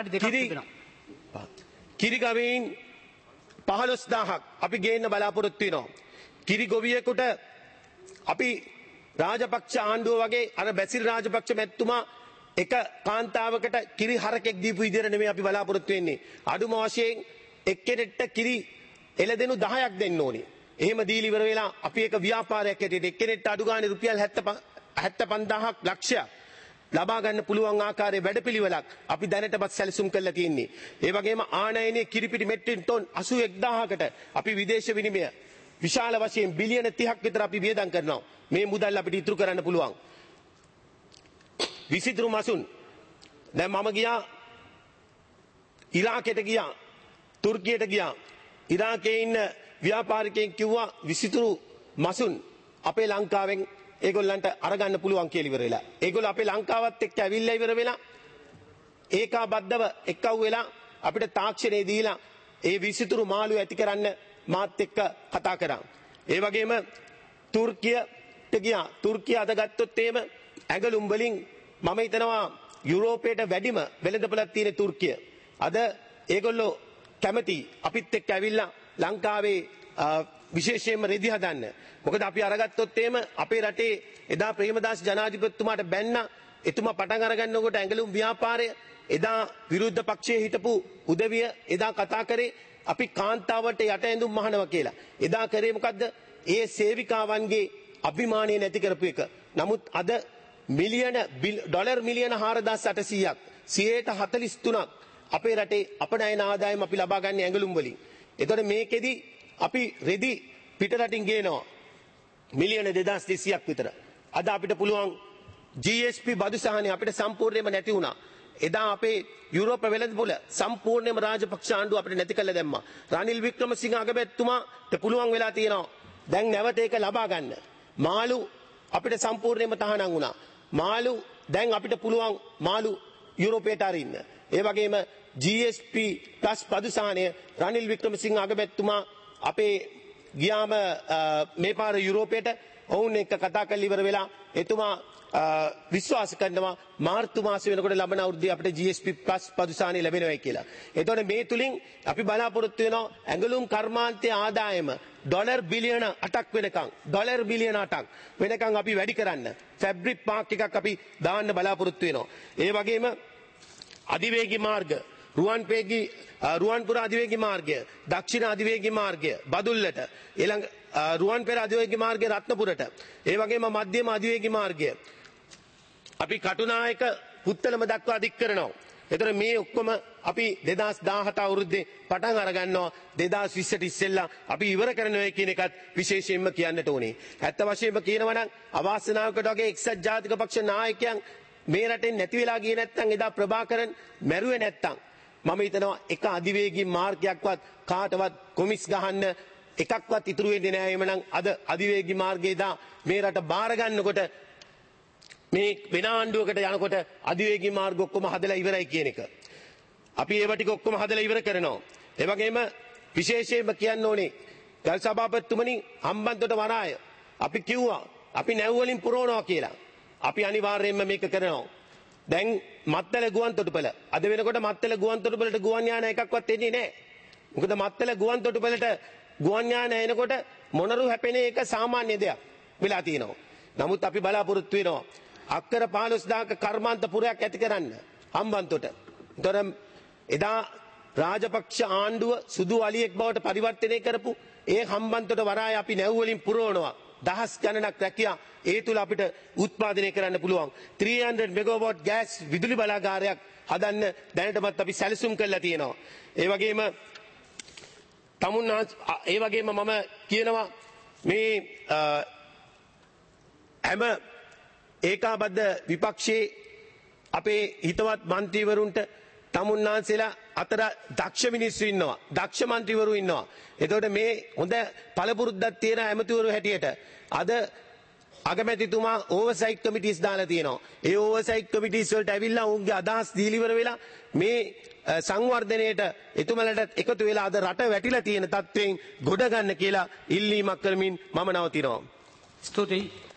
කිරිගවයින් 15000ක් අපි ගේන්න බලාපොරොත්තු වෙනවා. කිරි ගොවියෙකුට අපි රාජපක්ෂ ආණ්ඩුව වගේ අර බැසිල් රාජපක්ෂ මැතිතුමා එක කාන්තාවකට කිරි හරකෙක් දීපු විදිහට නෙමෙයි අපි බලාපොරොත්තු වෙන්නේ. අඩුම වශයෙන් එක්කෙනෙක්ට කිරි එළදෙනු 10ක් දෙන්න ඕනේ. එහෙම දීලි ඉවර වෙලා අපි එක ව්‍යාපාරයක් හැටියට එක්කෙනෙක්ට අඩු ගානේ රුපියල් 75000ක් ලක්ෂයක් ලබා ගන්න පුළුවන් ආකාරයේ වැඩපිළිවෙලක් අපි දැනටමත් සැලසුම් කරලා තියෙන්නේ. ඒ වගේම ආනයනයේ කිරිපිටි මෙට්‍රික් ටොන් 81000කට අපි විදේශ විනිමය විශාල වශයෙන් බිලියන 30ක් විතර අපි වියදම් කරනවා. මේ මුදල් අපිට ඉතුරු කරන්න පුළුවන්. විසිතුරු මසුන් දැන් මම ගියා ඉරාකයට ගියා තුර්කියට ගියා. ඉරාකයේ ඉන්න ව්‍යාපාරිකයන් කිව්වා විසිතුරු මසුන් අපේ ලංකාවෙන් ඒගොල්ලන්ට අරගන්න පුළුවන් කියලා ඉවර වෙලා. ඒගොල්ලෝ අපේ ලංකාවත් එක්ක ඇවිල්ලා ඉවර වෙලා ඒකාබද්ධව එක්කව වෙලා අපිට තාක්ෂණය දීලා ඒ විසිතුරු මාළු ඇති කරන්න මාත් එක්ක කතා කරා. ඒ වගේම තුර්කියට ගියා. තුර්කිය අද ගත්තොත් එහෙම ඇඟලුම් වලින් මම හිතනවා යුරෝපයට වැඩිම වෙළඳපොළක් තියෙන තුර්කිය. අද ඒගොල්ලෝ කැමති අපිත් එක්ක ඇවිල්ලා ලංකාවේ විශේෂයෙන්ම රෙදි හදන්න. මොකද අපි අරගත්තොත් එහෙම අපේ රටේ එදා ප්‍රේමදාස ජනාධිපතිතුමාට බැන්න එතුමා පටන් අරගන්නකොට ඇඟලුම් ව්‍යාපාරය එදා විරුද්ධ පක්ෂයේ හිටපු උදවිය එදා කතා කරේ අපි කාන්තාවට යට ඇඳුම් මහනවා කියලා. එදා කරේ මොකද්ද? ඒ සේවිකාවන්ගේ අභිමානය නැති කරපු එක. නමුත් අද ඩොලර් මිලියන 4800ක් 143ක් අපේ රටේ අපනයන ආදායම අපි ලබා ගන්න ඇඟලුම් වලින්. එතකොට මේකෙදි අපි රෙදි පිට රටින් ගේනවා මිලියන 2200ක් විතර. අද අපිට පුළුවන් GSP බදු සහනය අපිට සම්පූර්ණයෙන්ම නැති වුණා. එදා අපේ යුරෝප වෙළඳපොළ සම්පූර්ණයෙන්ම රාජපක්ෂ ආණ්ඩුව අපිට නැති කළා දැම්මා. රනිල් වික්‍රමසිංහ අගමැතිතුමාට පුළුවන් වෙලා තියෙනවා දැන් නැවත ඒක ලබා ගන්න. මාළු අපිට සම්පූර්ණයෙන්ම තහනම් වුණා. මාළු දැන් අපිට පුළුවන් මාළු යුරෝපයට අරින්න. ඒ වගේම GSP+ පදුසානය රනිල් වික්‍රමසිංහ අගමැතිතුමා අපේ ගියාම මේ පාර යුරෝපයට ඔවුන් එක්ක කතා කරලා ඉවර වෙලා එතුමා විශ්වාස කරනවා මාර්තු මාසෙ වෙනකොට ලබන අවුරුද්දේ අපිට GSP+ පදුසානය ලැබෙනවා කියලා. එතකොට මේ තුලින් අපි බලාපොරොත්තු වෙනවා ඇඟලුම් කර්මාන්තයේ ආදායම ඩොලර් බිලියන 8ක් වෙනකන් වෙනකන් අපි වැඩි කරන්න. ෆැබ්‍රික් පාක් එකක් අපි දාන්න බලාපොරොත්තු වෙනවා. ඒ වගේම අධිවේගී මාර්ග රුවන්පුර අධිවේගී මාර්ගය, දක්ෂිණ අධිවේගී මාර්ගය බදුල්ලට, ඊළඟ රුවන්පෙර අධිවේගී මාර්ගය රත්නපුරට, ඒ වගේම මධ්‍යම අධිවේගී මාර්ගය අපි කටුනායක පුත්තලම දක්වා දික් කරනවා. එතකොට මේ ඔක්කොම අපි 2017 අවුරුද්දේ පටන් අරගන්නවා 2020ට ඉස්සෙල්ලා අපි ඉවර කරනවා කියන එකත් විශේෂයෙන්ම කියන්නට ඕනේ. ඇත්ත වශයෙන්ම කියනවා නම් අවාසනාවකට වගේ එක්සත් ජාතික පක්ෂ නායකයන් මේ රටෙන් නැති වෙලා ගියේ නැත්නම් එදා ප්‍රභාකරන් මැරුවේ නැත්නම් මම හිතනවා එක අධිවේගී මාර්ගයක්වත් කාටවත් කොමිස් ගහන්න එකක්වත් ඉතුරු වෙන්නේ නැහැ. එමනම් අද අධිවේගී මාර්ගයේ දා මේ රට බාර ගන්නකොට මේ වෙන ආණ්ඩුවකට යනකොට අධිවේගී මාර්ග ඔක්කොම හදලා ඉවරයි කියන එක. අපි ඒව ටික ඔක්කොම හදලා ඉවර කරනවා. ඒ වගේම විශේෂයෙන්ම කියන්න ඕනේ ගල් සභාපතිතුමනි හම්බන්තොට වරාය අපි කිව්වා අපි නැව් වලින් පුරවනවා කියලා. අපි අනිවාර්යයෙන්ම මේක කරනවා. දැන් මත්තල ගුවන් තොටුපළ අද වෙනකොට මත්තල ගුවන් තොටුපළට ගුවන් යාන එකක්වත් එන්නේ නැහැ. මොකද මත්තල ගුවන් තොටුපළට ගුවන් යාන එනකොට මොනරු හැපෙන එක සාමාන්‍ය දෙයක් වෙලා තියෙනවා. නමුත් අපි බලාපොරොත්තු වෙනවා අක්කර 15000ක කර්මාන්තපුරයක් ඇති කරන්න හම්බන්තොට. ඒතර එදා රාජපක්ෂ ආණ්ඩුව සුදු අලියෙක් බවට පරිවර්තනය කරපු ඒ හම්බන්තොට වරාය අපි නැව් වලින් පුරවනවා. දහස් ගණනක් රැකියා ඒ තුල අපිට උත්පාදනය කරන්න පුළුවන් 300 මෙගාවොට් ගෑස් විදුලි බලාගාරයක් හදන්න දැනටමත් අපි සැලසුම් කරලා තියෙනවා. ඒ වගේම මම කියනවා මේ හැම ඒකාබද්ධ විපක්ෂයේ අපේ හිතවත් මන්ත්‍රීවරුන්ට තමුන්නාන්සේලා අතර දක්ෂ මිනිස්සු ඉන්නවා. දක්ෂ මන්ත්‍රීවරු ඉන්නවා. එතකොට මේ හොඳ පළපුරුද්දක් තියෙන ඇමතිවරු හැටියට අද අගමැතිතුමා ඕවර්සයිට් කමිටිස් දාලා තියෙනවා. ඒ ඕවර්සයිට් කමිටිස් වලට ඇවිල්ලා උන්ගේ අදහස් දීලා ඉවර වෙලා මේ සංවර්ධනයේට එතුමලට එකතු වෙලා අද රට වැටිලා තියෙන තත්ත්වයෙන් ගොඩ ගන්න කියලා ඉල්ලීමක් කරමින් මම නවතිනවා. ස්තුතියි.